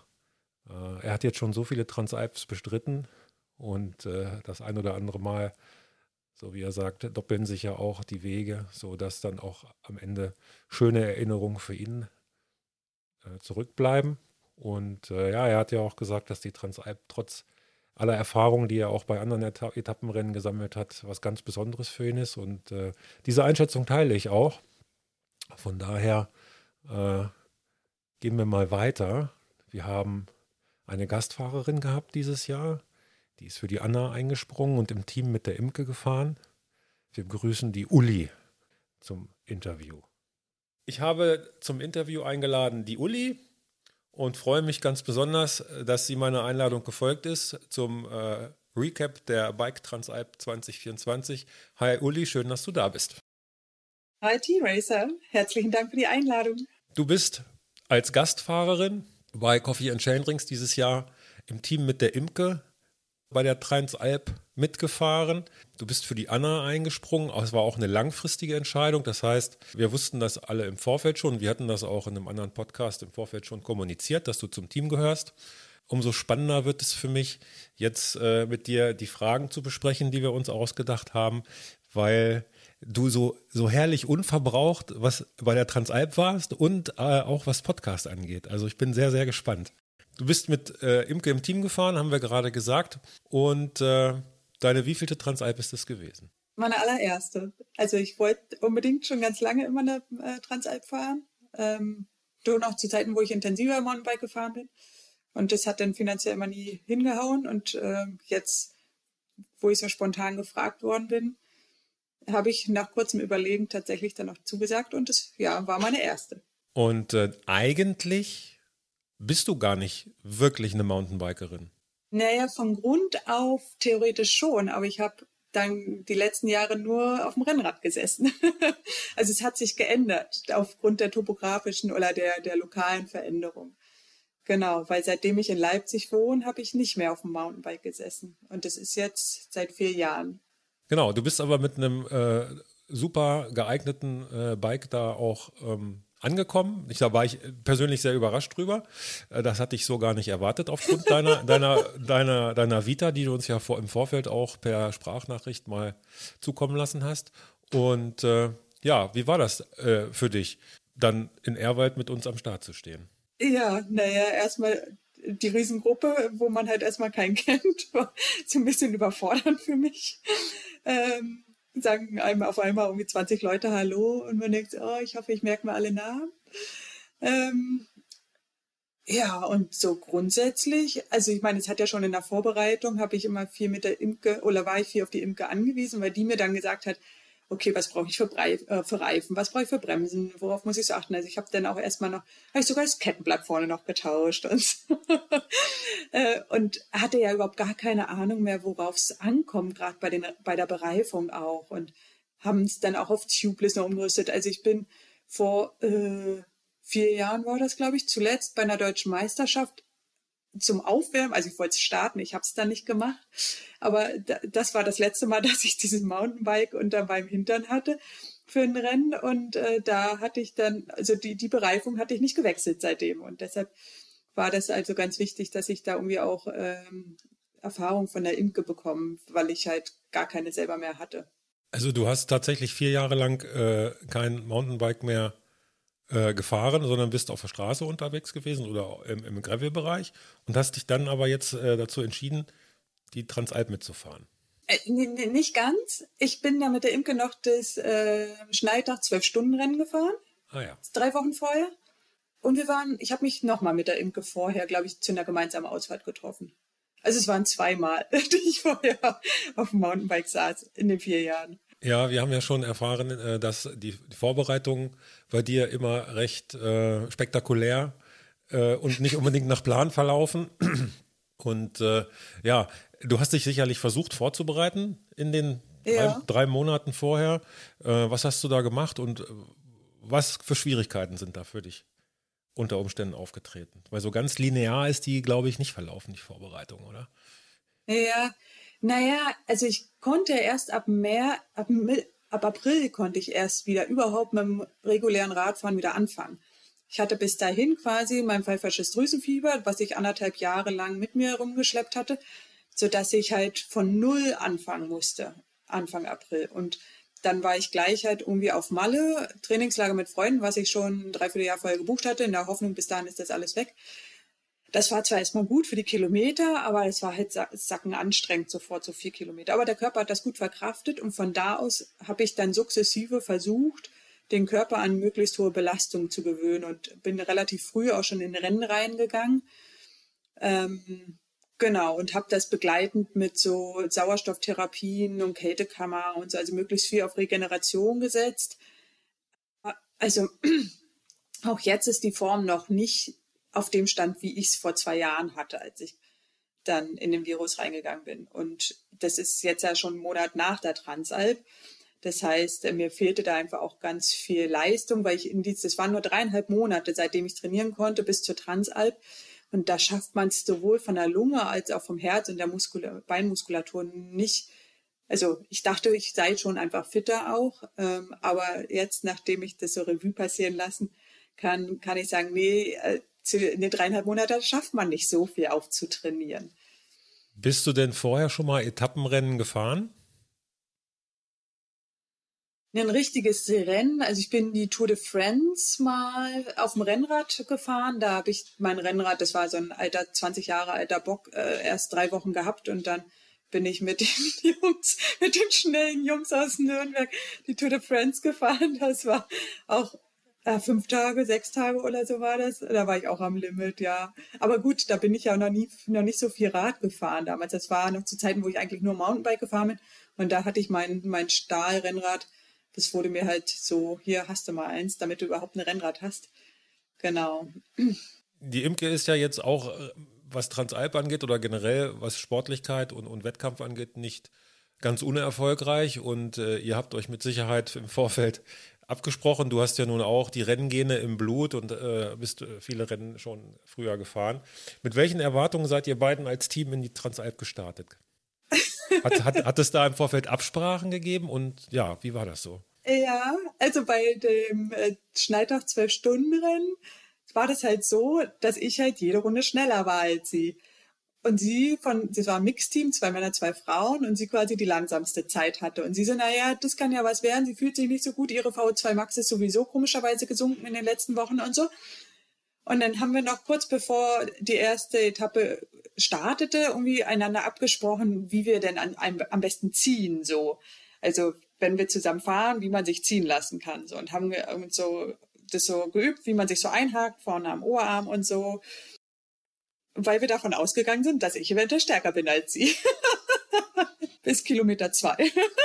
er hat jetzt schon so viele Transalps bestritten und das ein oder andere Mal, so wie er sagt, doppeln sich ja auch die Wege, sodass dann auch am Ende schöne Erinnerungen für ihn zurückbleiben. Und ja, er hat ja auch gesagt, dass die Transalp trotz aller Erfahrungen, die er auch bei anderen Etappenrennen gesammelt hat, was ganz Besonderes für ihn ist. Und diese Einschätzung teile ich auch. Von daher gehen wir mal weiter. Wir haben eine Gastfahrerin gehabt dieses Jahr. Die ist für die Anna eingesprungen und im Team mit der Imke gefahren. Wir begrüßen die Uli zum Interview. Ich habe zum Interview eingeladen die Uli und freue mich ganz besonders, dass sie meiner Einladung gefolgt ist zum Recap der Bike Transalp 2024. Hi Uli, schön, dass du da bist. Hi T-Racer, herzlichen Dank für die Einladung. Du bist als Gastfahrerin bei Coffee and Chainrings dieses Jahr im Team mit der Imke bei der Transalp mitgefahren. Du bist für die Anna eingesprungen. Es war auch eine langfristige Entscheidung. Das heißt, wir wussten das alle im Vorfeld schon. Wir hatten das auch in einem anderen Podcast im Vorfeld schon kommuniziert, dass du zum Team gehörst. Umso spannender wird es für mich, jetzt mit dir die Fragen zu besprechen, die wir uns ausgedacht haben, weil du so herrlich unverbraucht was bei der Transalp warst und auch was Podcast angeht. Also ich bin sehr, sehr gespannt. Du bist mit Imke im Team gefahren, haben wir gerade gesagt. Und deine wievielte Transalp ist das gewesen? Meine allererste. Also ich wollte unbedingt schon ganz lange immer eine Transalp fahren. Nur noch zu Zeiten, wo ich intensiver Mountainbike gefahren bin. Und das hat dann finanziell immer nie hingehauen. Und jetzt, wo ich so spontan gefragt worden bin, habe ich nach kurzem Überlegen tatsächlich dann noch zugesagt. Und das war meine erste. Und eigentlich bist du gar nicht wirklich eine Mountainbikerin. Naja, von Grund auf theoretisch schon, aber ich habe dann die letzten Jahre nur auf dem Rennrad gesessen. Also es hat sich geändert aufgrund der topografischen oder der lokalen Veränderung. Genau, weil seitdem ich in Leipzig wohne, habe ich nicht mehr auf dem Mountainbike gesessen. Und das ist jetzt seit 4 Jahren. Genau, du bist aber mit einem super geeigneten Bike da auch angekommen. Da war ich persönlich sehr überrascht drüber. Das hatte ich so gar nicht erwartet aufgrund deiner Vita, die du uns ja im Vorfeld auch per Sprachnachricht mal zukommen lassen hast. Und ja, wie war das für dich, dann in Ehrwald mit uns am Start zu stehen? Ja, naja, erstmal die Riesengruppe, wo man halt erstmal keinen kennt, war so ein bisschen überfordernd für mich. Sagen einem auf einmal irgendwie 20 Leute Hallo und man denkt, oh, ich hoffe, ich merke mir alle Namen. Ja, und so grundsätzlich, also ich meine, es hat ja schon in der Vorbereitung, habe ich immer viel mit der Imke, oder war ich viel auf die Imke angewiesen, weil die mir dann gesagt hat, okay, was brauche ich für Reifen, was brauche ich für Bremsen, worauf muss ich so achten? Also ich habe dann auch erstmal noch, habe ich sogar das Kettenblatt vorne noch getauscht und so. Und hatte ja überhaupt gar keine Ahnung mehr, worauf es ankommt, gerade bei der Bereifung auch, und haben es dann auch auf Tubeless noch umgerüstet. Also ich bin vor 4 Jahren war das, glaube ich, zuletzt bei einer deutschen Meisterschaft zum Aufwärmen, also ich wollte es starten, ich habe es dann nicht gemacht, aber das war das letzte Mal, dass ich dieses Mountainbike unter meinem Hintern hatte für ein Rennen, und da hatte ich dann, also die Bereifung hatte ich nicht gewechselt seitdem, und deshalb war das also ganz wichtig, dass ich da irgendwie auch Erfahrung von der Imke bekomme, weil ich halt gar keine selber mehr hatte. Also du hast tatsächlich 4 Jahre lang kein Mountainbike mehr gefahren, sondern bist auf der Straße unterwegs gewesen oder im Gravel-Bereich und hast dich dann aber jetzt dazu entschieden, die Transalp mitzufahren. Nicht ganz. Ich bin ja mit der Imke noch das Schneidach 12-Stunden-Rennen gefahren. Ah ja. 3 Wochen vorher. Und ich habe mich nochmal mit der Imke vorher, glaube ich, zu einer gemeinsamen Ausfahrt getroffen. Also es waren 2 Mal, die ich vorher auf dem Mountainbike saß in den 4 Jahren. Ja, wir haben ja schon erfahren, dass die Vorbereitungen bei dir immer recht spektakulär und nicht unbedingt nach Plan verlaufen. Und ja, du hast dich sicherlich versucht vorzubereiten in den 3 Monaten vorher. Was hast du da gemacht und was für Schwierigkeiten sind da für dich unter Umständen aufgetreten? Weil so ganz linear ist die, glaube ich, nicht verlaufen, die Vorbereitung, oder? Ja, naja, also ich konnte erst ab April konnte ich erst wieder überhaupt mit dem regulären Radfahren wieder anfangen. Ich hatte bis dahin quasi mein pfeifersches Drüsenfieber, was ich 1,5 Jahre lang mit mir rumgeschleppt hatte, sodass ich halt von null anfangen musste, Anfang April. Und dann war ich gleich halt irgendwie auf Malle, Trainingslager mit Freunden, was ich schon 3/4 Jahr vorher gebucht hatte, in der Hoffnung, bis dahin ist das alles weg. Das war zwar erstmal gut für die Kilometer, aber es war halt sackenanstrengend sofort, so 4 Kilometer. Aber der Körper hat das gut verkraftet, und von da aus habe ich dann sukzessive versucht, den Körper an möglichst hohe Belastung zu gewöhnen, und bin relativ früh auch schon in Rennen reingegangen. Genau, und habe das begleitend mit so Sauerstofftherapien und Kältekammer und so, also möglichst viel auf Regeneration gesetzt. Also auch jetzt ist die Form noch nicht auf dem Stand, wie ich es vor 2 Jahren hatte, als ich dann in den Virus reingegangen bin. Und das ist jetzt ja schon einen Monat nach der Transalp. Das heißt, mir fehlte da einfach auch ganz viel Leistung, weil das waren nur 3,5 Monate, seitdem ich trainieren konnte, bis zur Transalp. Und da schafft man es sowohl von der Lunge als auch vom Herz und der Beinmuskulatur nicht. Also ich dachte, ich sei schon einfach fitter auch. Aber jetzt, nachdem ich das so Revue passieren lassen kann ich sagen, nee, in den 3,5 Monaten schafft man nicht so viel aufzutrainieren. Bist du denn vorher schon mal Etappenrennen gefahren? Ein richtiges Rennen, also ich bin die Tour de France mal auf dem Rennrad gefahren. Da habe ich mein Rennrad, das war so ein 20 Jahre alter Bock, erst 3 Wochen gehabt, und dann bin ich mit den schnellen Jungs aus Nürnberg die Tour de France gefahren. Das war auch 5 Tage, 6 Tage oder so war das. Da war ich auch am Limit, ja. Aber gut, da bin ich ja noch nicht so viel Rad gefahren damals. Das war noch zu Zeiten, wo ich eigentlich nur Mountainbike gefahren bin. Und da hatte ich mein Stahlrennrad. Das wurde mir halt so, hier hast du mal eins, damit du überhaupt ein Rennrad hast. genau. Die Imke ist ja jetzt auch, was Transalp angeht oder generell was Sportlichkeit und Wettkampf angeht, nicht ganz unerfolgreich und ihr habt euch mit Sicherheit im Vorfeld abgesprochen. Du hast ja nun auch die Renngene im Blut und bist viele Rennen schon früher gefahren. Mit welchen Erwartungen seid ihr beiden als Team in die Transalp gestartet? Hat es da im Vorfeld Absprachen gegeben und ja, wie war das so? Ja, also bei dem Schneidach 12-Stunden-Rennen war das halt so, dass ich halt jede Runde schneller war als sie. Und das war ein Mixteam, 2 Männer, 2 Frauen und sie quasi die langsamste Zeit hatte. Und sie so, naja, das kann ja was werden, sie fühlt sich nicht so gut, ihre VO2 Max ist sowieso komischerweise gesunken in den letzten Wochen und so. Und dann haben wir noch kurz bevor die erste Etappe startete, irgendwie einander abgesprochen, wie wir denn am besten ziehen, so. Also, wenn wir zusammen fahren, wie man sich ziehen lassen kann, so. Und haben wir so, das so geübt, wie man sich so einhakt, vorne am Oberarm und so. Weil wir davon ausgegangen sind, dass ich eventuell stärker bin als sie. Bis Kilometer 2.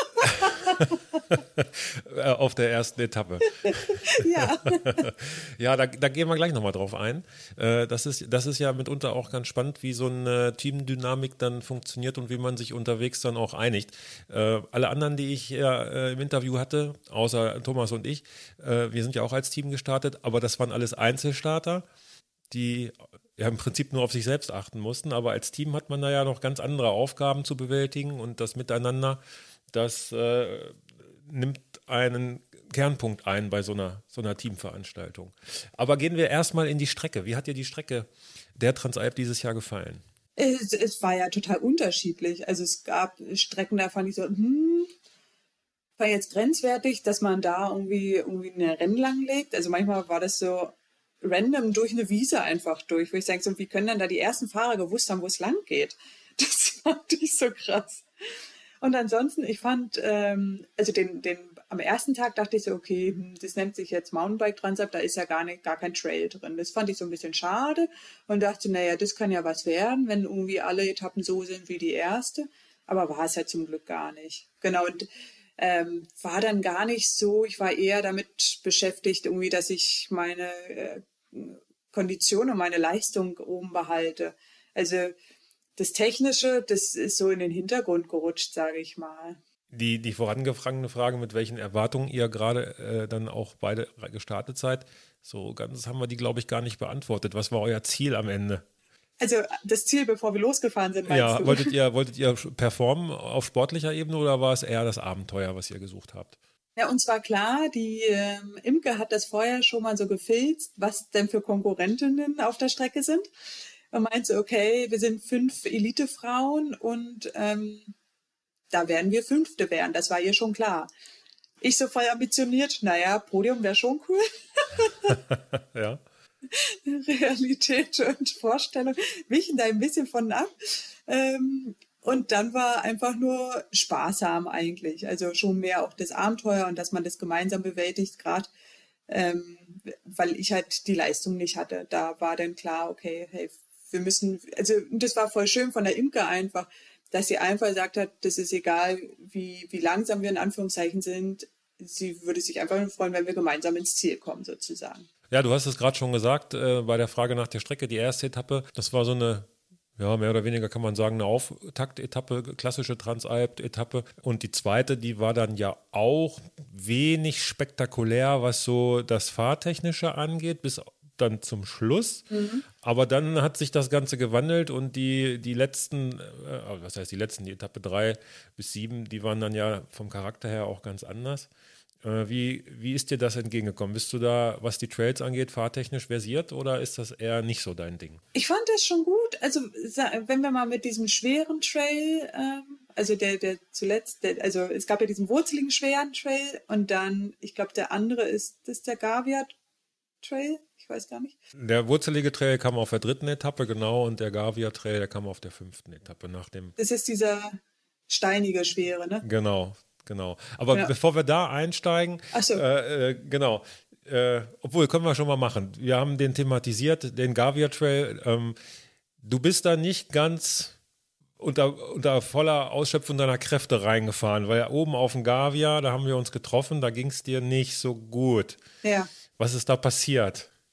Auf der ersten Etappe. Ja. Ja, da gehen wir gleich nochmal drauf ein. Das ist ja mitunter auch ganz spannend, wie so eine Teamdynamik dann funktioniert und wie man sich unterwegs dann auch einigt. Alle anderen, die ich im Interview hatte, außer Thomas und ich, wir sind ja auch als Team gestartet, aber das waren alles Einzelstarter, die ja im Prinzip nur auf sich selbst achten mussten, aber als Team hat man da ja noch ganz andere Aufgaben zu bewältigen und das Miteinander, das nimmt einen Kernpunkt ein bei so einer Teamveranstaltung. Aber gehen wir erstmal in die Strecke. Wie hat dir die Strecke der Transalp dieses Jahr gefallen? Es war ja total unterschiedlich. Also es gab Strecken, da fand ich so, war jetzt grenzwertig, dass man da irgendwie eine Rennen langlegt. Also manchmal war das so random durch eine Wiese einfach durch, wo ich denke, so, wie können dann da die ersten Fahrer gewusst haben, wo es lang geht? Das fand ich so krass. Und ansonsten, ich fand, also am ersten Tag dachte ich so, okay, das nennt sich jetzt Mountainbike Transalp, da ist ja gar kein Trail drin. Das fand ich so ein bisschen schade und dachte, naja, das kann ja was werden, wenn irgendwie alle Etappen so sind wie die erste. Aber war es ja zum Glück gar nicht. Genau, und war dann gar nicht so, ich war eher damit beschäftigt, irgendwie, dass ich meine Kondition und meine Leistung oben behalte. Also das Technische, das ist so in den Hintergrund gerutscht, sage ich mal. Die vorangefangene Frage, mit welchen Erwartungen ihr gerade dann auch beide gestartet seid, so ganz haben wir die, glaube ich, gar nicht beantwortet. Was war euer Ziel am Ende? Also das Ziel, bevor wir losgefahren sind, meinst du? Wolltet ihr performen auf sportlicher Ebene oder war es eher das Abenteuer, was ihr gesucht habt? Ja, und zwar klar, die Imke hat das vorher schon mal so gefilzt, was denn für Konkurrentinnen auf der Strecke sind. Und meinte, okay, wir sind 5 Elitefrauen und da werden wir 5. werden. Das war ihr schon klar. Ich so voll ambitioniert, naja, Podium wäre schon cool. Ja. Realität und Vorstellung wichen da ein bisschen von ab. Und dann war einfach nur sparsam eigentlich. Also schon mehr auch das Abenteuer und dass man das gemeinsam bewältigt, gerade weil ich halt die Leistung nicht hatte. Da war dann klar, okay, hey, wir müssen, also das war voll schön von der Imke einfach, dass sie einfach gesagt hat, das ist egal, wie langsam wir in Anführungszeichen sind. Sie würde sich einfach nur freuen, wenn wir gemeinsam ins Ziel kommen, sozusagen. Ja, du hast es gerade schon gesagt, bei der Frage nach der Strecke, die erste Etappe, das war so eine, ja, mehr oder weniger kann man sagen, eine Auftaktetappe, klassische Transalp-Etappe. Und die zweite, die war dann ja auch wenig spektakulär, was so das Fahrtechnische angeht, bis dann zum Schluss. Mhm. Aber dann hat sich das Ganze gewandelt und die letzten, was heißt die letzten, die Etappe 3 bis 7, die waren dann ja vom Charakter her auch ganz anders. Wie ist dir das entgegengekommen? Bist du da, was die Trails angeht, fahrtechnisch versiert oder ist das eher nicht so dein Ding? Ich fand das schon gut. Also wenn wir mal mit diesem schweren Trail, also der zuletzt, also es gab ja diesen wurzeligen schweren Trail und dann, ich glaube, der andere ist der Gavia Trail. Ich weiß gar nicht. Der wurzelige Trail kam auf der 3. Etappe, genau, und der Gavia Trail, der kam auf der 5. Etappe nach dem. Das ist dieser steinige, schwere, ne? Genau. Aber bevor wir da einsteigen, ach so. Genau, obwohl, können wir schon mal machen. Wir haben den thematisiert, den Gavia Trail. Du bist da nicht ganz unter voller Ausschöpfung deiner Kräfte reingefahren, weil oben auf dem Gavia, da haben wir uns getroffen, da ging es dir nicht so gut. Ja. Was ist da passiert?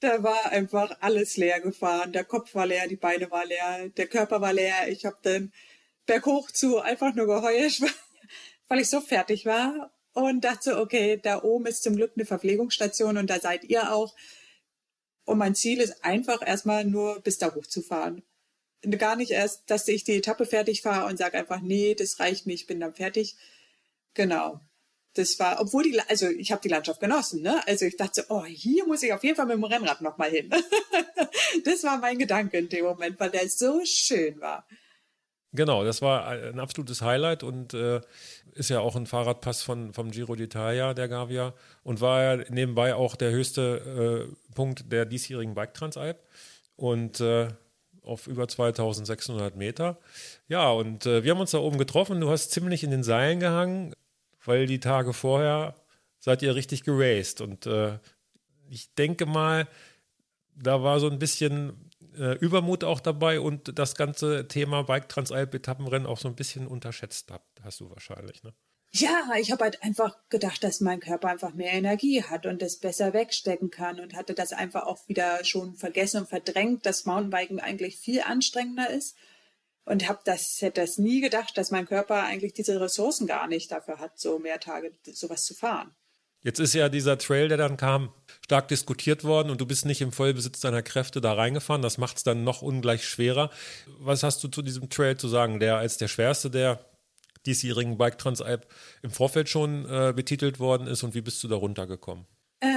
Da war einfach alles leer gefahren. Der Kopf war leer, die Beine waren leer, der Körper war leer. Ich habe dann berghoch zu einfach nur geheult, weil ich so fertig war und dachte so, okay, da oben ist zum Glück eine Verpflegungsstation und da seid ihr auch. Und mein Ziel ist einfach erstmal nur bis da hochzufahren. Gar nicht erst, dass ich die Etappe fertig fahre und sage einfach, nee, das reicht nicht, ich bin dann fertig. Genau. Das war, also ich habe die Landschaft genossen, ne? Also ich dachte so, oh, hier muss ich auf jeden Fall mit dem Rennrad nochmal hin. Das war mein Gedanke in dem Moment, weil der so schön war. Genau, das war ein absolutes Highlight und ist ja auch ein Fahrradpass vom Giro d'Italia, der Gavia, und war ja nebenbei auch der höchste Punkt der diesjährigen Bike Transalp und auf über 2600 Meter. Ja, und wir haben uns da oben getroffen. Du hast ziemlich in den Seilen gehangen, weil die Tage vorher seid ihr richtig geraced. Und ich denke mal, da war so ein bisschen Übermut auch dabei und das ganze Thema Bike Transalp Etappenrennen auch so ein bisschen unterschätzt hast du wahrscheinlich, ne? Ja, ich habe halt einfach gedacht, dass mein Körper einfach mehr Energie hat und das besser wegstecken kann und hatte das einfach auch wieder schon vergessen und verdrängt, dass Mountainbiken eigentlich viel anstrengender ist und hätte das nie gedacht, dass mein Körper eigentlich diese Ressourcen gar nicht dafür hat, so mehr Tage sowas zu fahren. Jetzt ist ja dieser Trail, der dann kam, stark diskutiert worden und du bist nicht im Vollbesitz deiner Kräfte da reingefahren. Das macht es dann noch ungleich schwerer. Was hast du zu diesem Trail zu sagen, der als der schwerste der diesjährigen Bike Transalp im Vorfeld schon betitelt worden ist und wie bist du da runtergekommen?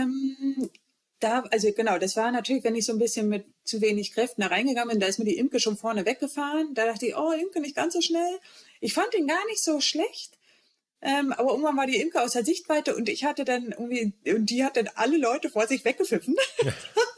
Also genau, das war natürlich, wenn ich so ein bisschen mit zu wenig Kräften da reingegangen bin, da ist mir die Imke schon vorne weggefahren. Da dachte ich, oh, Imke nicht ganz so schnell. Ich fand ihn gar nicht so schlecht. Aber irgendwann war die Imke aus der Sichtweite und ich hatte dann irgendwie, und die hat dann alle Leute vor sich weggepfiffen. Ja.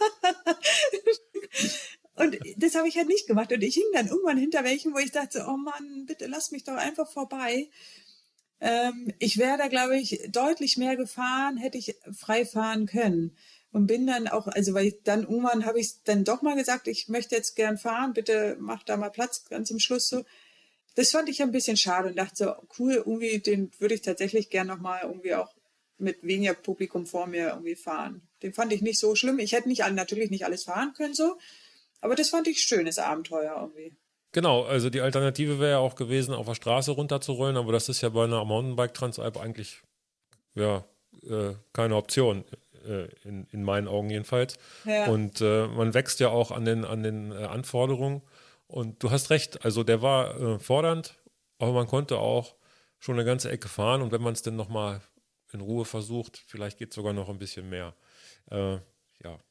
Und das habe ich halt nicht gemacht. Und ich hing dann irgendwann hinter welchen, wo ich dachte, oh Mann, bitte lass mich doch einfach vorbei. Ich wäre da, glaube ich, deutlich mehr gefahren, hätte ich frei fahren können. Und bin dann auch, also weil ich dann irgendwann habe ich dann doch mal gesagt, ich möchte jetzt gern fahren, bitte mach da mal Platz ganz zum Schluss so. Das fand ich ein bisschen schade und dachte so, cool, irgendwie den würde ich tatsächlich gern nochmal irgendwie auch mit weniger Publikum vor mir irgendwie fahren. Den fand ich nicht so schlimm. Ich hätte natürlich nicht alles fahren können so, aber das fand ich schönes Abenteuer irgendwie. Genau, also die Alternative wäre ja auch gewesen, auf der Straße runterzurollen, aber das ist ja bei einer Mountainbike Transalp eigentlich ja keine Option, in meinen Augen jedenfalls. Ja. Und man wächst ja auch an den Anforderungen. Und du hast recht, also der war fordernd, aber man konnte auch schon eine ganze Ecke fahren und wenn man es dann nochmal in Ruhe versucht, vielleicht geht es sogar noch ein bisschen mehr. Ja.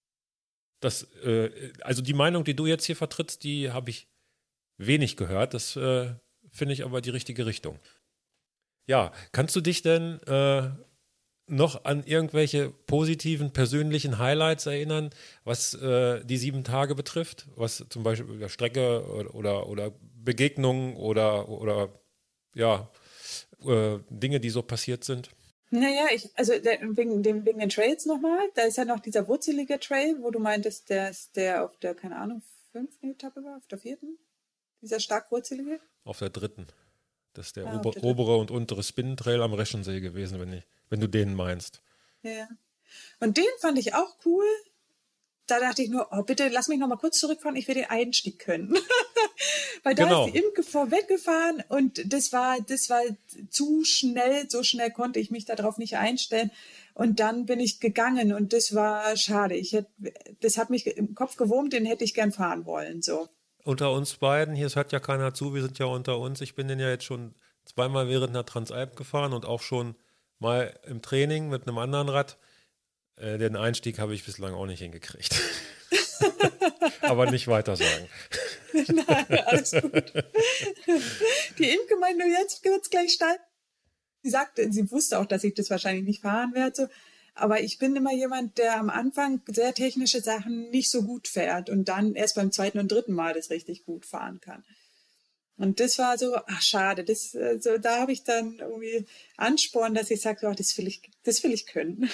Also die Meinung, die du jetzt hier vertrittst, die habe ich wenig gehört. Das finde ich aber die richtige Richtung. Ja, kannst du dich denn noch an irgendwelche positiven persönlichen Highlights erinnern, was die 7 Tage betrifft, was zum Beispiel der Strecke oder Begegnungen oder ja Dinge, die so passiert sind? Naja, wegen den Trails nochmal, da ist ja noch dieser wurzelige Trail, wo du meintest, der auf der, keine Ahnung, 5. Etappe war, auf der 4. Dieser stark wurzelige? Auf der 3. Das ist der obere und untere Spinnentrail am Reschensee gewesen, wenn du den meinst. Ja. Und den fand ich auch cool. Da dachte ich nur, oh, bitte lass mich noch mal kurz zurückfahren, ich will den Einstieg können. Weil da ist die Imke vorweggefahren und das war zu schnell, so schnell konnte ich mich darauf nicht einstellen. Und dann bin ich gegangen und das war schade. Das hat mich im Kopf gewurmt, den hätte ich gern fahren wollen, so. Unter uns beiden, hier hört ja keiner zu, wir sind ja unter uns. Ich bin den ja jetzt schon 2-mal während einer Transalp gefahren und auch schon mal im Training mit einem anderen Rad. Den Einstieg habe ich bislang auch nicht hingekriegt. Aber nicht weiter sagen. Nein, alles gut. Die Imke meinte, jetzt wird es gleich steil. Sie wusste auch, dass ich das wahrscheinlich nicht fahren werde. So. Aber ich bin immer jemand, der am Anfang sehr technische Sachen nicht so gut fährt und dann erst beim 2. und 3. Mal das richtig gut fahren kann. Und das war so, ach schade, da habe ich dann irgendwie Ansporn, dass ich sage, oh, das will ich können.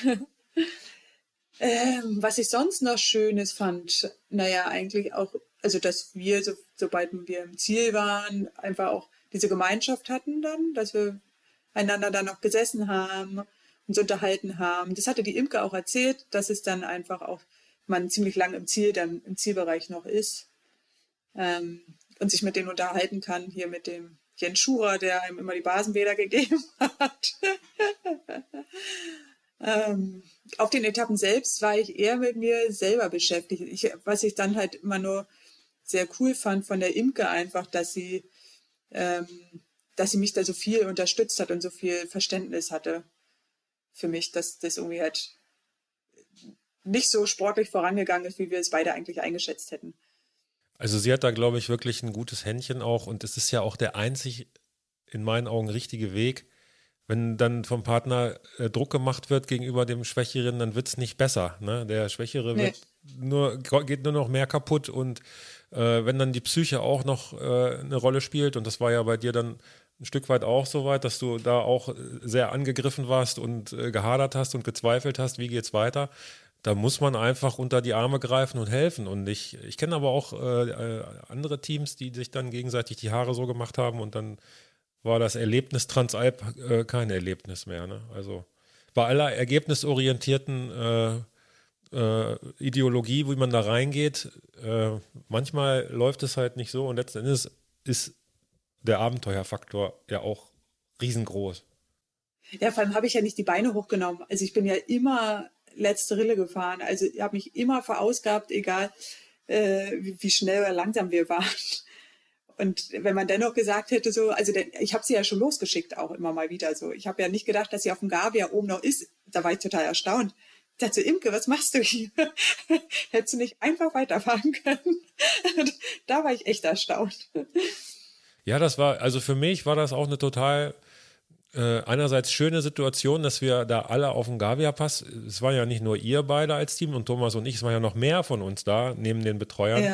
Was ich sonst noch Schönes fand, naja, eigentlich auch, also dass wir, sobald wir im Ziel waren, einfach auch diese Gemeinschaft hatten dann, dass wir einander dann noch gesessen haben, uns unterhalten haben. Das hatte die Imke auch erzählt, dass es dann einfach auch man ziemlich lang im Zielbereich noch ist und sich mit denen unterhalten kann, hier mit dem Jens Schurer, der einem immer die Basenbäder gegeben hat. Auf den Etappen selbst war ich eher mit mir selber beschäftigt. Was ich dann halt immer nur sehr cool fand von der Imke einfach, dass sie mich da so viel unterstützt hat und so viel Verständnis hatte für mich, dass das irgendwie halt nicht so sportlich vorangegangen ist, wie wir es beide eigentlich eingeschätzt hätten. Also sie hat da, glaube ich, wirklich ein gutes Händchen auch und es ist ja auch der einzig in meinen Augen richtige Weg. Wenn dann vom Partner Druck gemacht wird gegenüber dem Schwächeren, dann wird es nicht besser. Ne? Der Schwächere geht nur noch mehr kaputt und wenn dann die Psyche auch noch eine Rolle spielt, und das war ja bei dir dann ein Stück weit auch so weit, dass du da auch sehr angegriffen warst und gehadert hast und gezweifelt hast, wie geht's weiter, da muss man einfach unter die Arme greifen und helfen. Und ich kenne aber auch andere Teams, die sich dann gegenseitig die Haare so gemacht haben und dann war das Erlebnis Transalp kein Erlebnis mehr. Ne? Also bei aller ergebnisorientierten Ideologie, wie man da reingeht, manchmal läuft es halt nicht so und letzten Endes ist der Abenteuerfaktor ja auch riesengroß. Ja, vor allem habe ich ja nicht die Beine hochgenommen. Also ich bin ja immer letzte Rille gefahren. Also ich habe mich immer verausgabt, egal wie schnell oder langsam wir waren. Und wenn man dennoch gesagt hätte, so, also ich habe sie ja schon losgeschickt, auch immer mal wieder so. Ich habe ja nicht gedacht, dass sie auf dem Gavia oben noch ist. Da war ich total erstaunt. Ich dachte so, Imke, was machst du hier? Hättest du nicht einfach weiterfahren können? Da war ich echt erstaunt. Ja, also für mich war das auch eine total einerseits schöne Situation, dass wir da alle auf dem Gavia-Pass, es war ja nicht nur ihr beide als Team und Thomas und ich, es waren ja noch mehr von uns da, neben den Betreuern,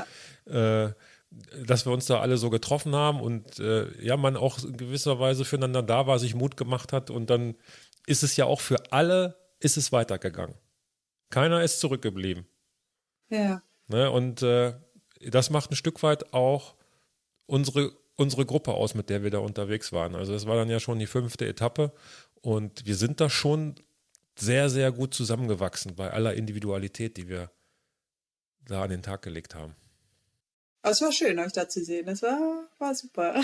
dass wir uns da alle so getroffen haben und man auch in gewisser Weise füreinander da war, sich Mut gemacht hat und dann ist es ja auch für alle, ist es weitergegangen. Keiner ist zurückgeblieben. Ja. Ne, und das macht ein Stück weit auch unsere Gruppe aus, mit der wir da unterwegs waren. Also das war dann ja schon die 5. Etappe und wir sind da schon sehr, sehr gut zusammengewachsen bei aller Individualität, die wir da an den Tag gelegt haben. Aber es war schön, euch da zu sehen. Das war super.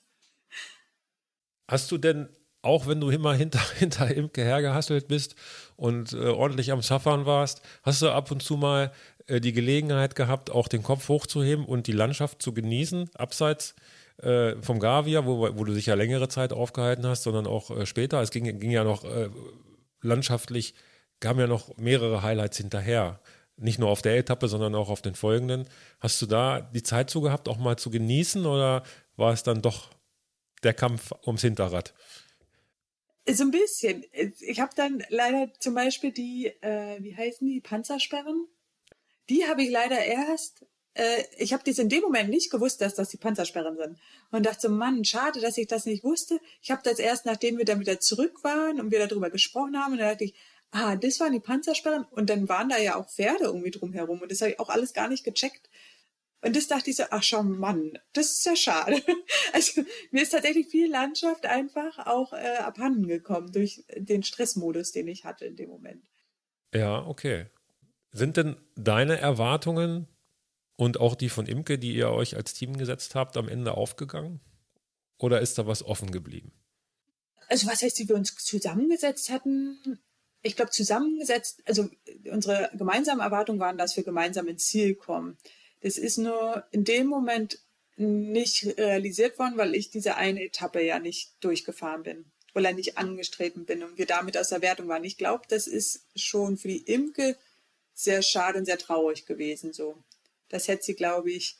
Hast du denn, auch wenn du immer hinter Imke hergehasselt bist und ordentlich am Suffern warst, hast du ab und zu mal die Gelegenheit gehabt, auch den Kopf hochzuheben und die Landschaft zu genießen, abseits vom Gavia, wo du dich ja längere Zeit aufgehalten hast, sondern auch später. Es ging ja noch landschaftlich, kamen ja noch mehrere Highlights hinterher. Nicht nur auf der Etappe, sondern auch auf den folgenden. Hast du da die Zeit zu gehabt, auch mal zu genießen oder war es dann doch der Kampf ums Hinterrad? So ein bisschen. Ich habe dann leider zum Beispiel die, wie heißen die, Panzersperren? Die habe ich leider erst, ich habe das in dem Moment nicht gewusst, dass das die Panzersperren sind. Und dachte so, Mann, schade, dass ich das nicht wusste. Ich habe das erst, nachdem wir dann wieder zurück waren und wir darüber gesprochen haben, und dann dachte ich, das waren die Panzersperren. Und dann waren da ja auch Pferde irgendwie drumherum und das habe ich auch alles gar nicht gecheckt. Und das dachte ich so, ach schau, Mann, das ist ja schade. Also mir ist tatsächlich viel Landschaft einfach auch abhanden gekommen durch den Stressmodus, den ich hatte in dem Moment. Ja, okay. Sind denn deine Erwartungen und auch die von Imke, die ihr euch als Team gesetzt habt, am Ende aufgegangen? Oder ist da was offen geblieben? Also was heißt, wie wir uns zusammengesetzt hatten? Ich glaube, zusammengesetzt, also unsere gemeinsamen Erwartungen waren, dass wir gemeinsam ins Ziel kommen. Das ist nur in dem Moment nicht realisiert worden, weil ich diese eine Etappe ja nicht durchgefahren bin, weil ich nicht angetreten bin und wir damit aus der Wertung waren. Ich glaube, das ist schon für die Imke sehr schade und sehr traurig gewesen. So, das hätte sie, glaube ich,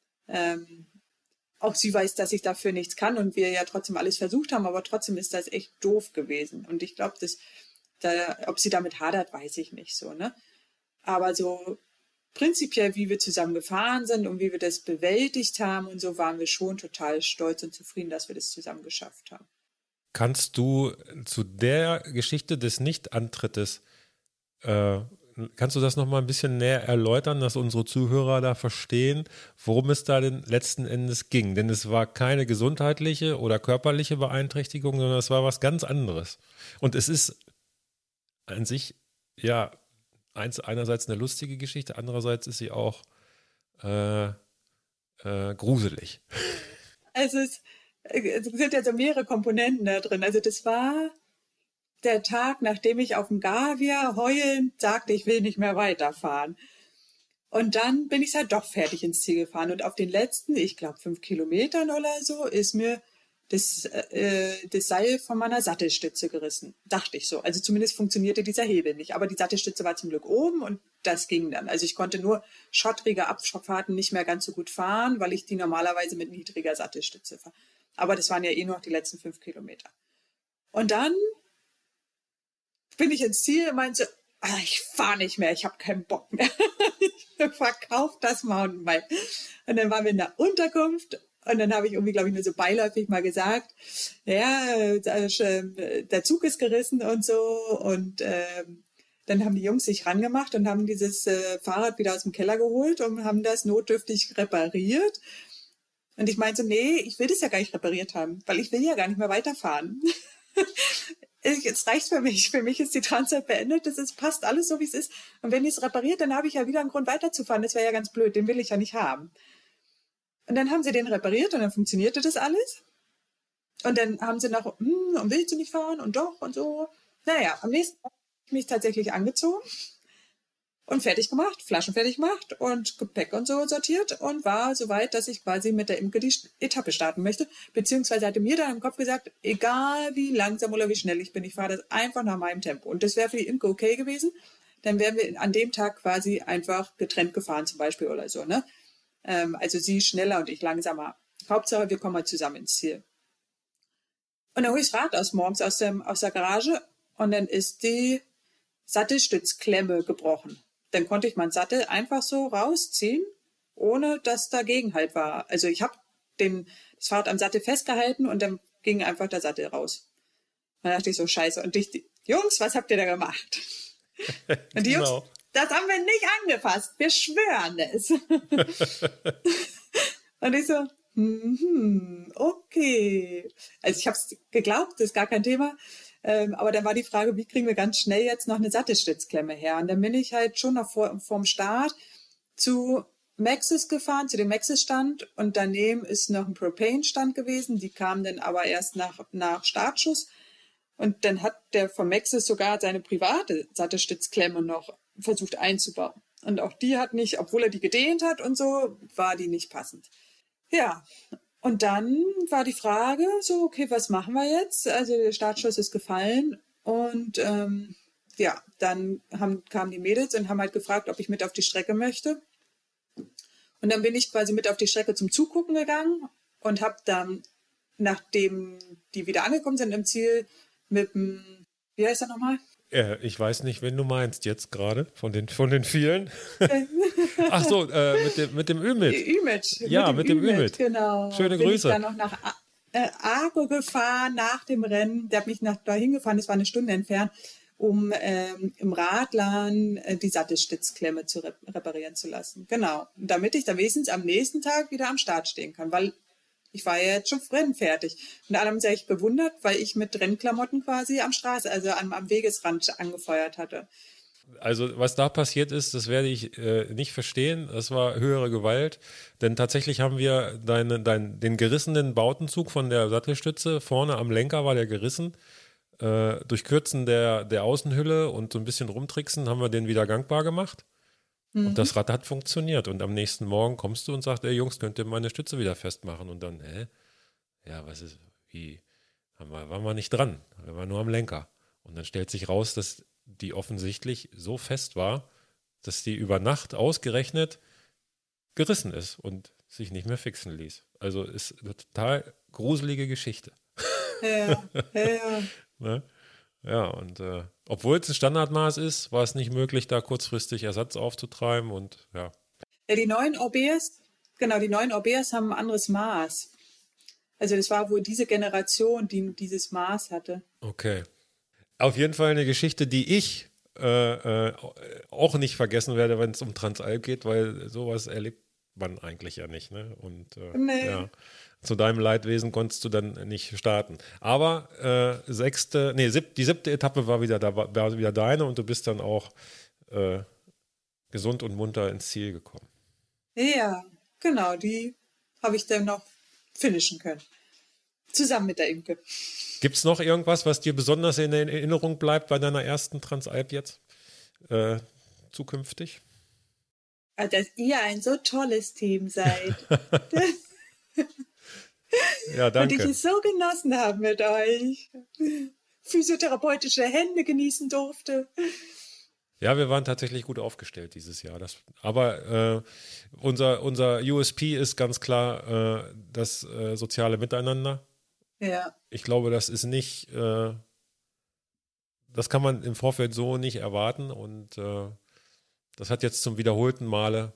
auch sie weiß, dass ich dafür nichts kann und wir ja trotzdem alles versucht haben, aber trotzdem ist das echt doof gewesen. Und ich glaube, ob sie damit hadert, weiß ich nicht so, ne? Aber so prinzipiell, wie wir zusammen gefahren sind und wie wir das bewältigt haben und so, waren wir schon total stolz und zufrieden, dass wir das zusammen geschafft haben. Kannst du zu der Geschichte des Nichtantrittes, kannst du das nochmal ein bisschen näher erläutern, dass unsere Zuhörer da verstehen, worum es da denn letzten Endes ging? Denn es war keine gesundheitliche oder körperliche Beeinträchtigung, sondern es war was ganz anderes. Und es ist an sich, ja, einerseits eine lustige Geschichte, andererseits ist sie auch gruselig. Also es sind ja so mehrere Komponenten da drin. Also das war der Tag, nachdem ich auf dem Gavia heulend sagte, ich will nicht mehr weiterfahren. Und dann bin ich halt doch fertig ins Ziel gefahren. Und auf den letzten, ich glaube 5 Kilometern oder so, ist mir das Seil von meiner Sattelstütze gerissen. Dachte ich so. Also zumindest funktionierte dieser Hebel nicht. Aber die Sattelstütze war zum Glück oben und das ging dann. Also ich konnte nur schottrige Abfahrten nicht mehr ganz so gut fahren, weil ich die normalerweise mit niedriger Sattelstütze fahre. Aber das waren ja eh nur noch die letzten 5 Kilometer. Und dann bin ich ins Ziel und meinte, ich fahre nicht mehr, ich habe keinen Bock mehr. Ich verkaufe das Mountainbike. Und dann waren wir in der Unterkunft und dann habe ich irgendwie, glaube ich, nur so beiläufig mal gesagt, ja, der Zug ist gerissen und so. Und dann haben die Jungs sich rangemacht und haben dieses Fahrrad wieder aus dem Keller geholt und haben das notdürftig repariert. Und ich meinte so, nee, ich will das ja gar nicht repariert haben, weil ich will ja gar nicht mehr weiterfahren. Jetzt reicht's für mich. Für mich ist die Transalp beendet. Passt alles so, wie es ist. Und wenn ich es repariert, dann habe ich ja wieder einen Grund weiterzufahren. Das wäre ja ganz blöd. Den will ich ja nicht haben. Und dann haben sie den repariert und dann funktionierte das alles. Und dann haben sie noch, und willst du nicht fahren? Und doch und so. Naja, am nächsten Tag habe ich mich tatsächlich angezogen und fertig gemacht, Flaschen fertig gemacht und Gepäck und so sortiert und war soweit, dass ich quasi mit der Imke die Etappe starten möchte. Beziehungsweise hatte mir dann im Kopf gesagt, egal wie langsam oder wie schnell ich bin, ich fahre das einfach nach meinem Tempo. Und das wäre für die Imke okay gewesen. Dann wären wir an dem Tag quasi einfach getrennt gefahren zum Beispiel oder so, ne? Also sie schneller und ich langsamer. Hauptsache, wir kommen mal zusammen ins Ziel. Und dann hole ich das Rad morgens aus der Garage und dann ist die Sattelstützklemme gebrochen. Dann konnte ich meinen Sattel einfach so rausziehen, ohne dass da Gegenhalt war. Also ich habe das Fahrrad am Sattel festgehalten und dann ging einfach der Sattel raus. Dann dachte ich so, scheiße. Und Jungs, was habt ihr da gemacht? Und die Jungs, genau. Das haben wir nicht angefasst. Wir schwören es. Und ich so, okay. Also ich habe es geglaubt, das ist gar kein Thema. Aber dann war die Frage, wie kriegen wir ganz schnell jetzt noch eine Sattelstützklemme her? Und dann bin ich halt schon noch vorm Start zu Maxxis gefahren, zu dem Maxxis-Stand. Und daneben ist noch ein Propane-Stand gewesen. Die kamen dann aber erst nach Startschuss. Und dann hat der von Maxxis sogar seine private Sattelstützklemme noch versucht einzubauen. Und auch die hat nicht, obwohl er die gedehnt hat und so, war die nicht passend. Ja, und dann war die Frage so, okay, was machen wir jetzt? Also der Startschuss ist gefallen und dann kamen die Mädels und haben halt gefragt, ob ich mit auf die Strecke möchte. Und dann bin ich quasi mit auf die Strecke zum Zugucken gegangen und habe dann, nachdem die wieder angekommen sind im Ziel, mit dem, wie heißt er nochmal? Ich weiß nicht, wen du meinst jetzt gerade, von den vielen. Ach so, mit dem Ümit. Ja, mit dem Ümit. Genau. Schöne bin Grüße. Ich dann noch nach Argo gefahren nach dem Rennen. Der hat mich dahin gefahren, das war eine Stunde entfernt, um im Radladen die Sattelstützklemme zu reparieren zu lassen. Genau. Und damit ich dann wenigstens am nächsten Tag wieder am Start stehen kann, weil ich war ja jetzt schon rennfertig. Und alle haben sich echt bewundert, weil ich mit Rennklamotten quasi am Wegesrand angefeuert hatte. Also was da passiert ist, das werde ich nicht verstehen. Das war höhere Gewalt. Denn tatsächlich haben wir den gerissenen Bautenzug von der Sattelstütze, vorne am Lenker war der gerissen. Durch Kürzen der Außenhülle und so ein bisschen rumtricksen haben wir den wieder gangbar gemacht. Und das Rad hat funktioniert. Und am nächsten Morgen kommst du und sagst, ey Jungs, könnt ihr meine Stütze wieder festmachen? Und dann, ja, was ist, wie, waren wir nicht dran. Wir waren nur am Lenker. Und dann stellt sich raus, dass die offensichtlich so fest war, dass die über Nacht ausgerechnet gerissen ist und sich nicht mehr fixen ließ. Also ist eine total gruselige Geschichte. Ja. Ne? Ja, und obwohl es ein Standardmaß ist, war es nicht möglich, da kurzfristig Ersatz aufzutreiben und ja. Ja, die neuen Orbers haben ein anderes Maß. Also das war wohl diese Generation, die dieses Maß hatte. Okay. Auf jeden Fall eine Geschichte, die ich auch nicht vergessen werde, wenn es um Transalp geht, weil sowas erlebt man eigentlich ja nicht, ne? Und nee. Ja. Zu deinem Leidwesen konntest du dann nicht starten. Aber die 7. Etappe war wieder deine und du bist dann auch gesund und munter ins Ziel gekommen. Ja, genau, die habe ich dann noch finishen können. Zusammen mit der Imke. Gibt es noch irgendwas, was dir besonders in Erinnerung bleibt bei deiner ersten Transalp jetzt zukünftig? Dass ihr ein so tolles Team seid. Ja, danke. Und ich es so genossen habe mit euch. Physiotherapeutische Hände genießen durfte. Ja, wir waren tatsächlich gut aufgestellt dieses Jahr. Aber unser USP ist ganz klar das soziale Miteinander. Ja. Ich glaube, das ist nicht, das kann man im Vorfeld so nicht erwarten. Und das hat jetzt zum wiederholten Male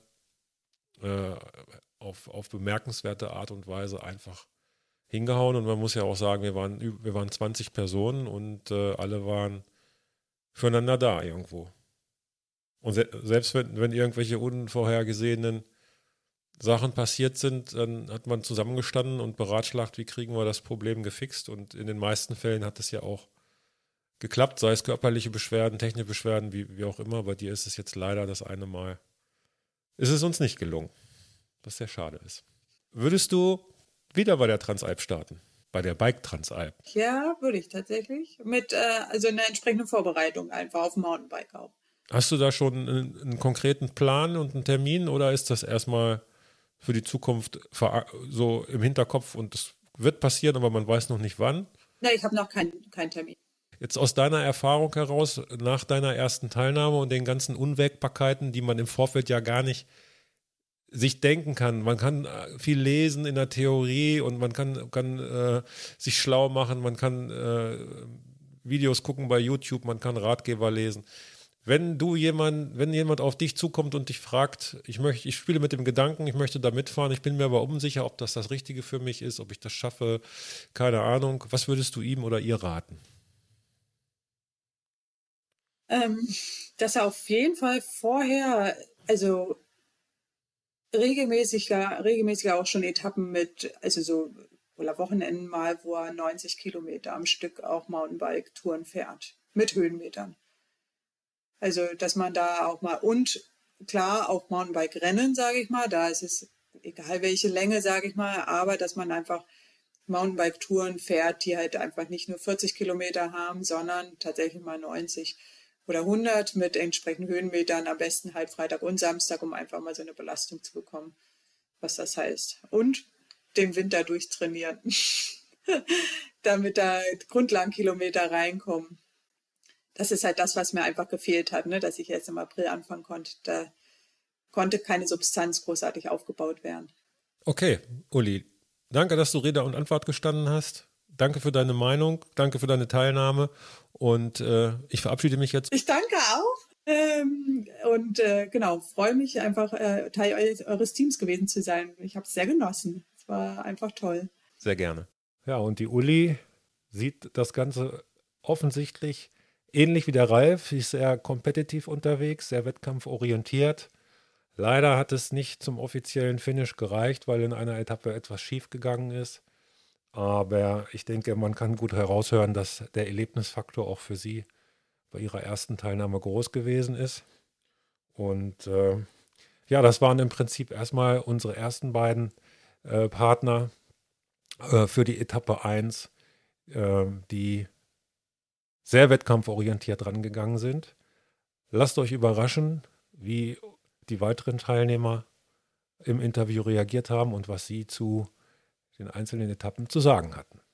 auf bemerkenswerte Art und Weise einfach hingehauen. Und man muss ja auch sagen, wir waren 20 Personen und alle waren füreinander da irgendwo. Und selbst wenn irgendwelche unvorhergesehenen Sachen passiert sind, dann hat man zusammengestanden und beratschlagt, wie kriegen wir das Problem gefixt. Und in den meisten Fällen hat es ja auch geklappt, sei es körperliche Beschwerden, technische Beschwerden, wie auch immer. Bei dir ist es jetzt leider das eine Mal, ist es uns nicht gelungen, was sehr schade ist. Würdest du wieder bei der Transalp starten? Bei der Bike Transalp? Ja, würde ich tatsächlich. Mit also einer entsprechenden Vorbereitung einfach auf dem Mountainbike auch. Hast du da schon einen konkreten Plan und einen Termin oder ist das erstmal für die Zukunft so im Hinterkopf und es wird passieren, aber man weiß noch nicht wann? Ne, ich habe noch keinen Termin. Jetzt aus deiner Erfahrung heraus, nach deiner ersten Teilnahme und den ganzen Unwägbarkeiten, die man im Vorfeld ja gar nicht sich denken kann. Man kann viel lesen in der Theorie und man kann sich schlau machen, man kann Videos gucken bei YouTube, man kann Ratgeber lesen. Wenn jemand auf dich zukommt und dich fragt, ich spiele mit dem Gedanken, ich möchte da mitfahren, ich bin mir aber unsicher, ob das Richtige für mich ist, ob ich das schaffe, keine Ahnung. Was würdest du ihm oder ihr raten? Dass er auf jeden Fall vorher, also regelmäßiger auch schon Etappen mit, also so oder Wochenenden mal, wo er 90 Kilometer am Stück auch Mountainbike-Touren fährt, mit Höhenmetern. Also, dass man da auch mal, und klar, auch Mountainbike-Rennen, sage ich mal, da ist es egal welche Länge, sage ich mal, aber dass man einfach Mountainbike-Touren fährt, die halt einfach nicht nur 40 Kilometer haben, sondern tatsächlich mal 90 oder 100 mit entsprechenden Höhenmetern, am besten halt Freitag und Samstag, um einfach mal so eine Belastung zu bekommen, was das heißt. Und den Winter durchtrainieren, damit da Grundlagenkilometer reinkommen. Das ist halt das, was mir einfach gefehlt hat, ne? Dass ich jetzt im April anfangen konnte. Da konnte keine Substanz großartig aufgebaut werden. Okay, Uli, danke, dass du Rede und Antwort gestanden hast. Danke für deine Meinung, danke für deine Teilnahme und ich verabschiede mich jetzt. Ich danke auch und genau, freue mich einfach, Teil eures Teams gewesen zu sein. Ich habe es sehr genossen. Es war einfach toll. Sehr gerne. Ja, und die Uli sieht das Ganze offensichtlich ähnlich wie der Ralf. Sie ist sehr kompetitiv unterwegs, sehr wettkampforientiert. Leider hat es nicht zum offiziellen Finish gereicht, weil in einer Etappe etwas schief gegangen ist. Aber ich denke, man kann gut heraushören, dass der Erlebnisfaktor auch für sie bei ihrer ersten Teilnahme groß gewesen ist. Und ja, das waren im Prinzip erstmal unsere ersten beiden Partner für die Etappe 1, die sehr wettkampforientiert rangegangen sind. Lasst euch überraschen, wie die weiteren Teilnehmer im Interview reagiert haben und was sie zu den einzelnen Etappen zu sagen hatten.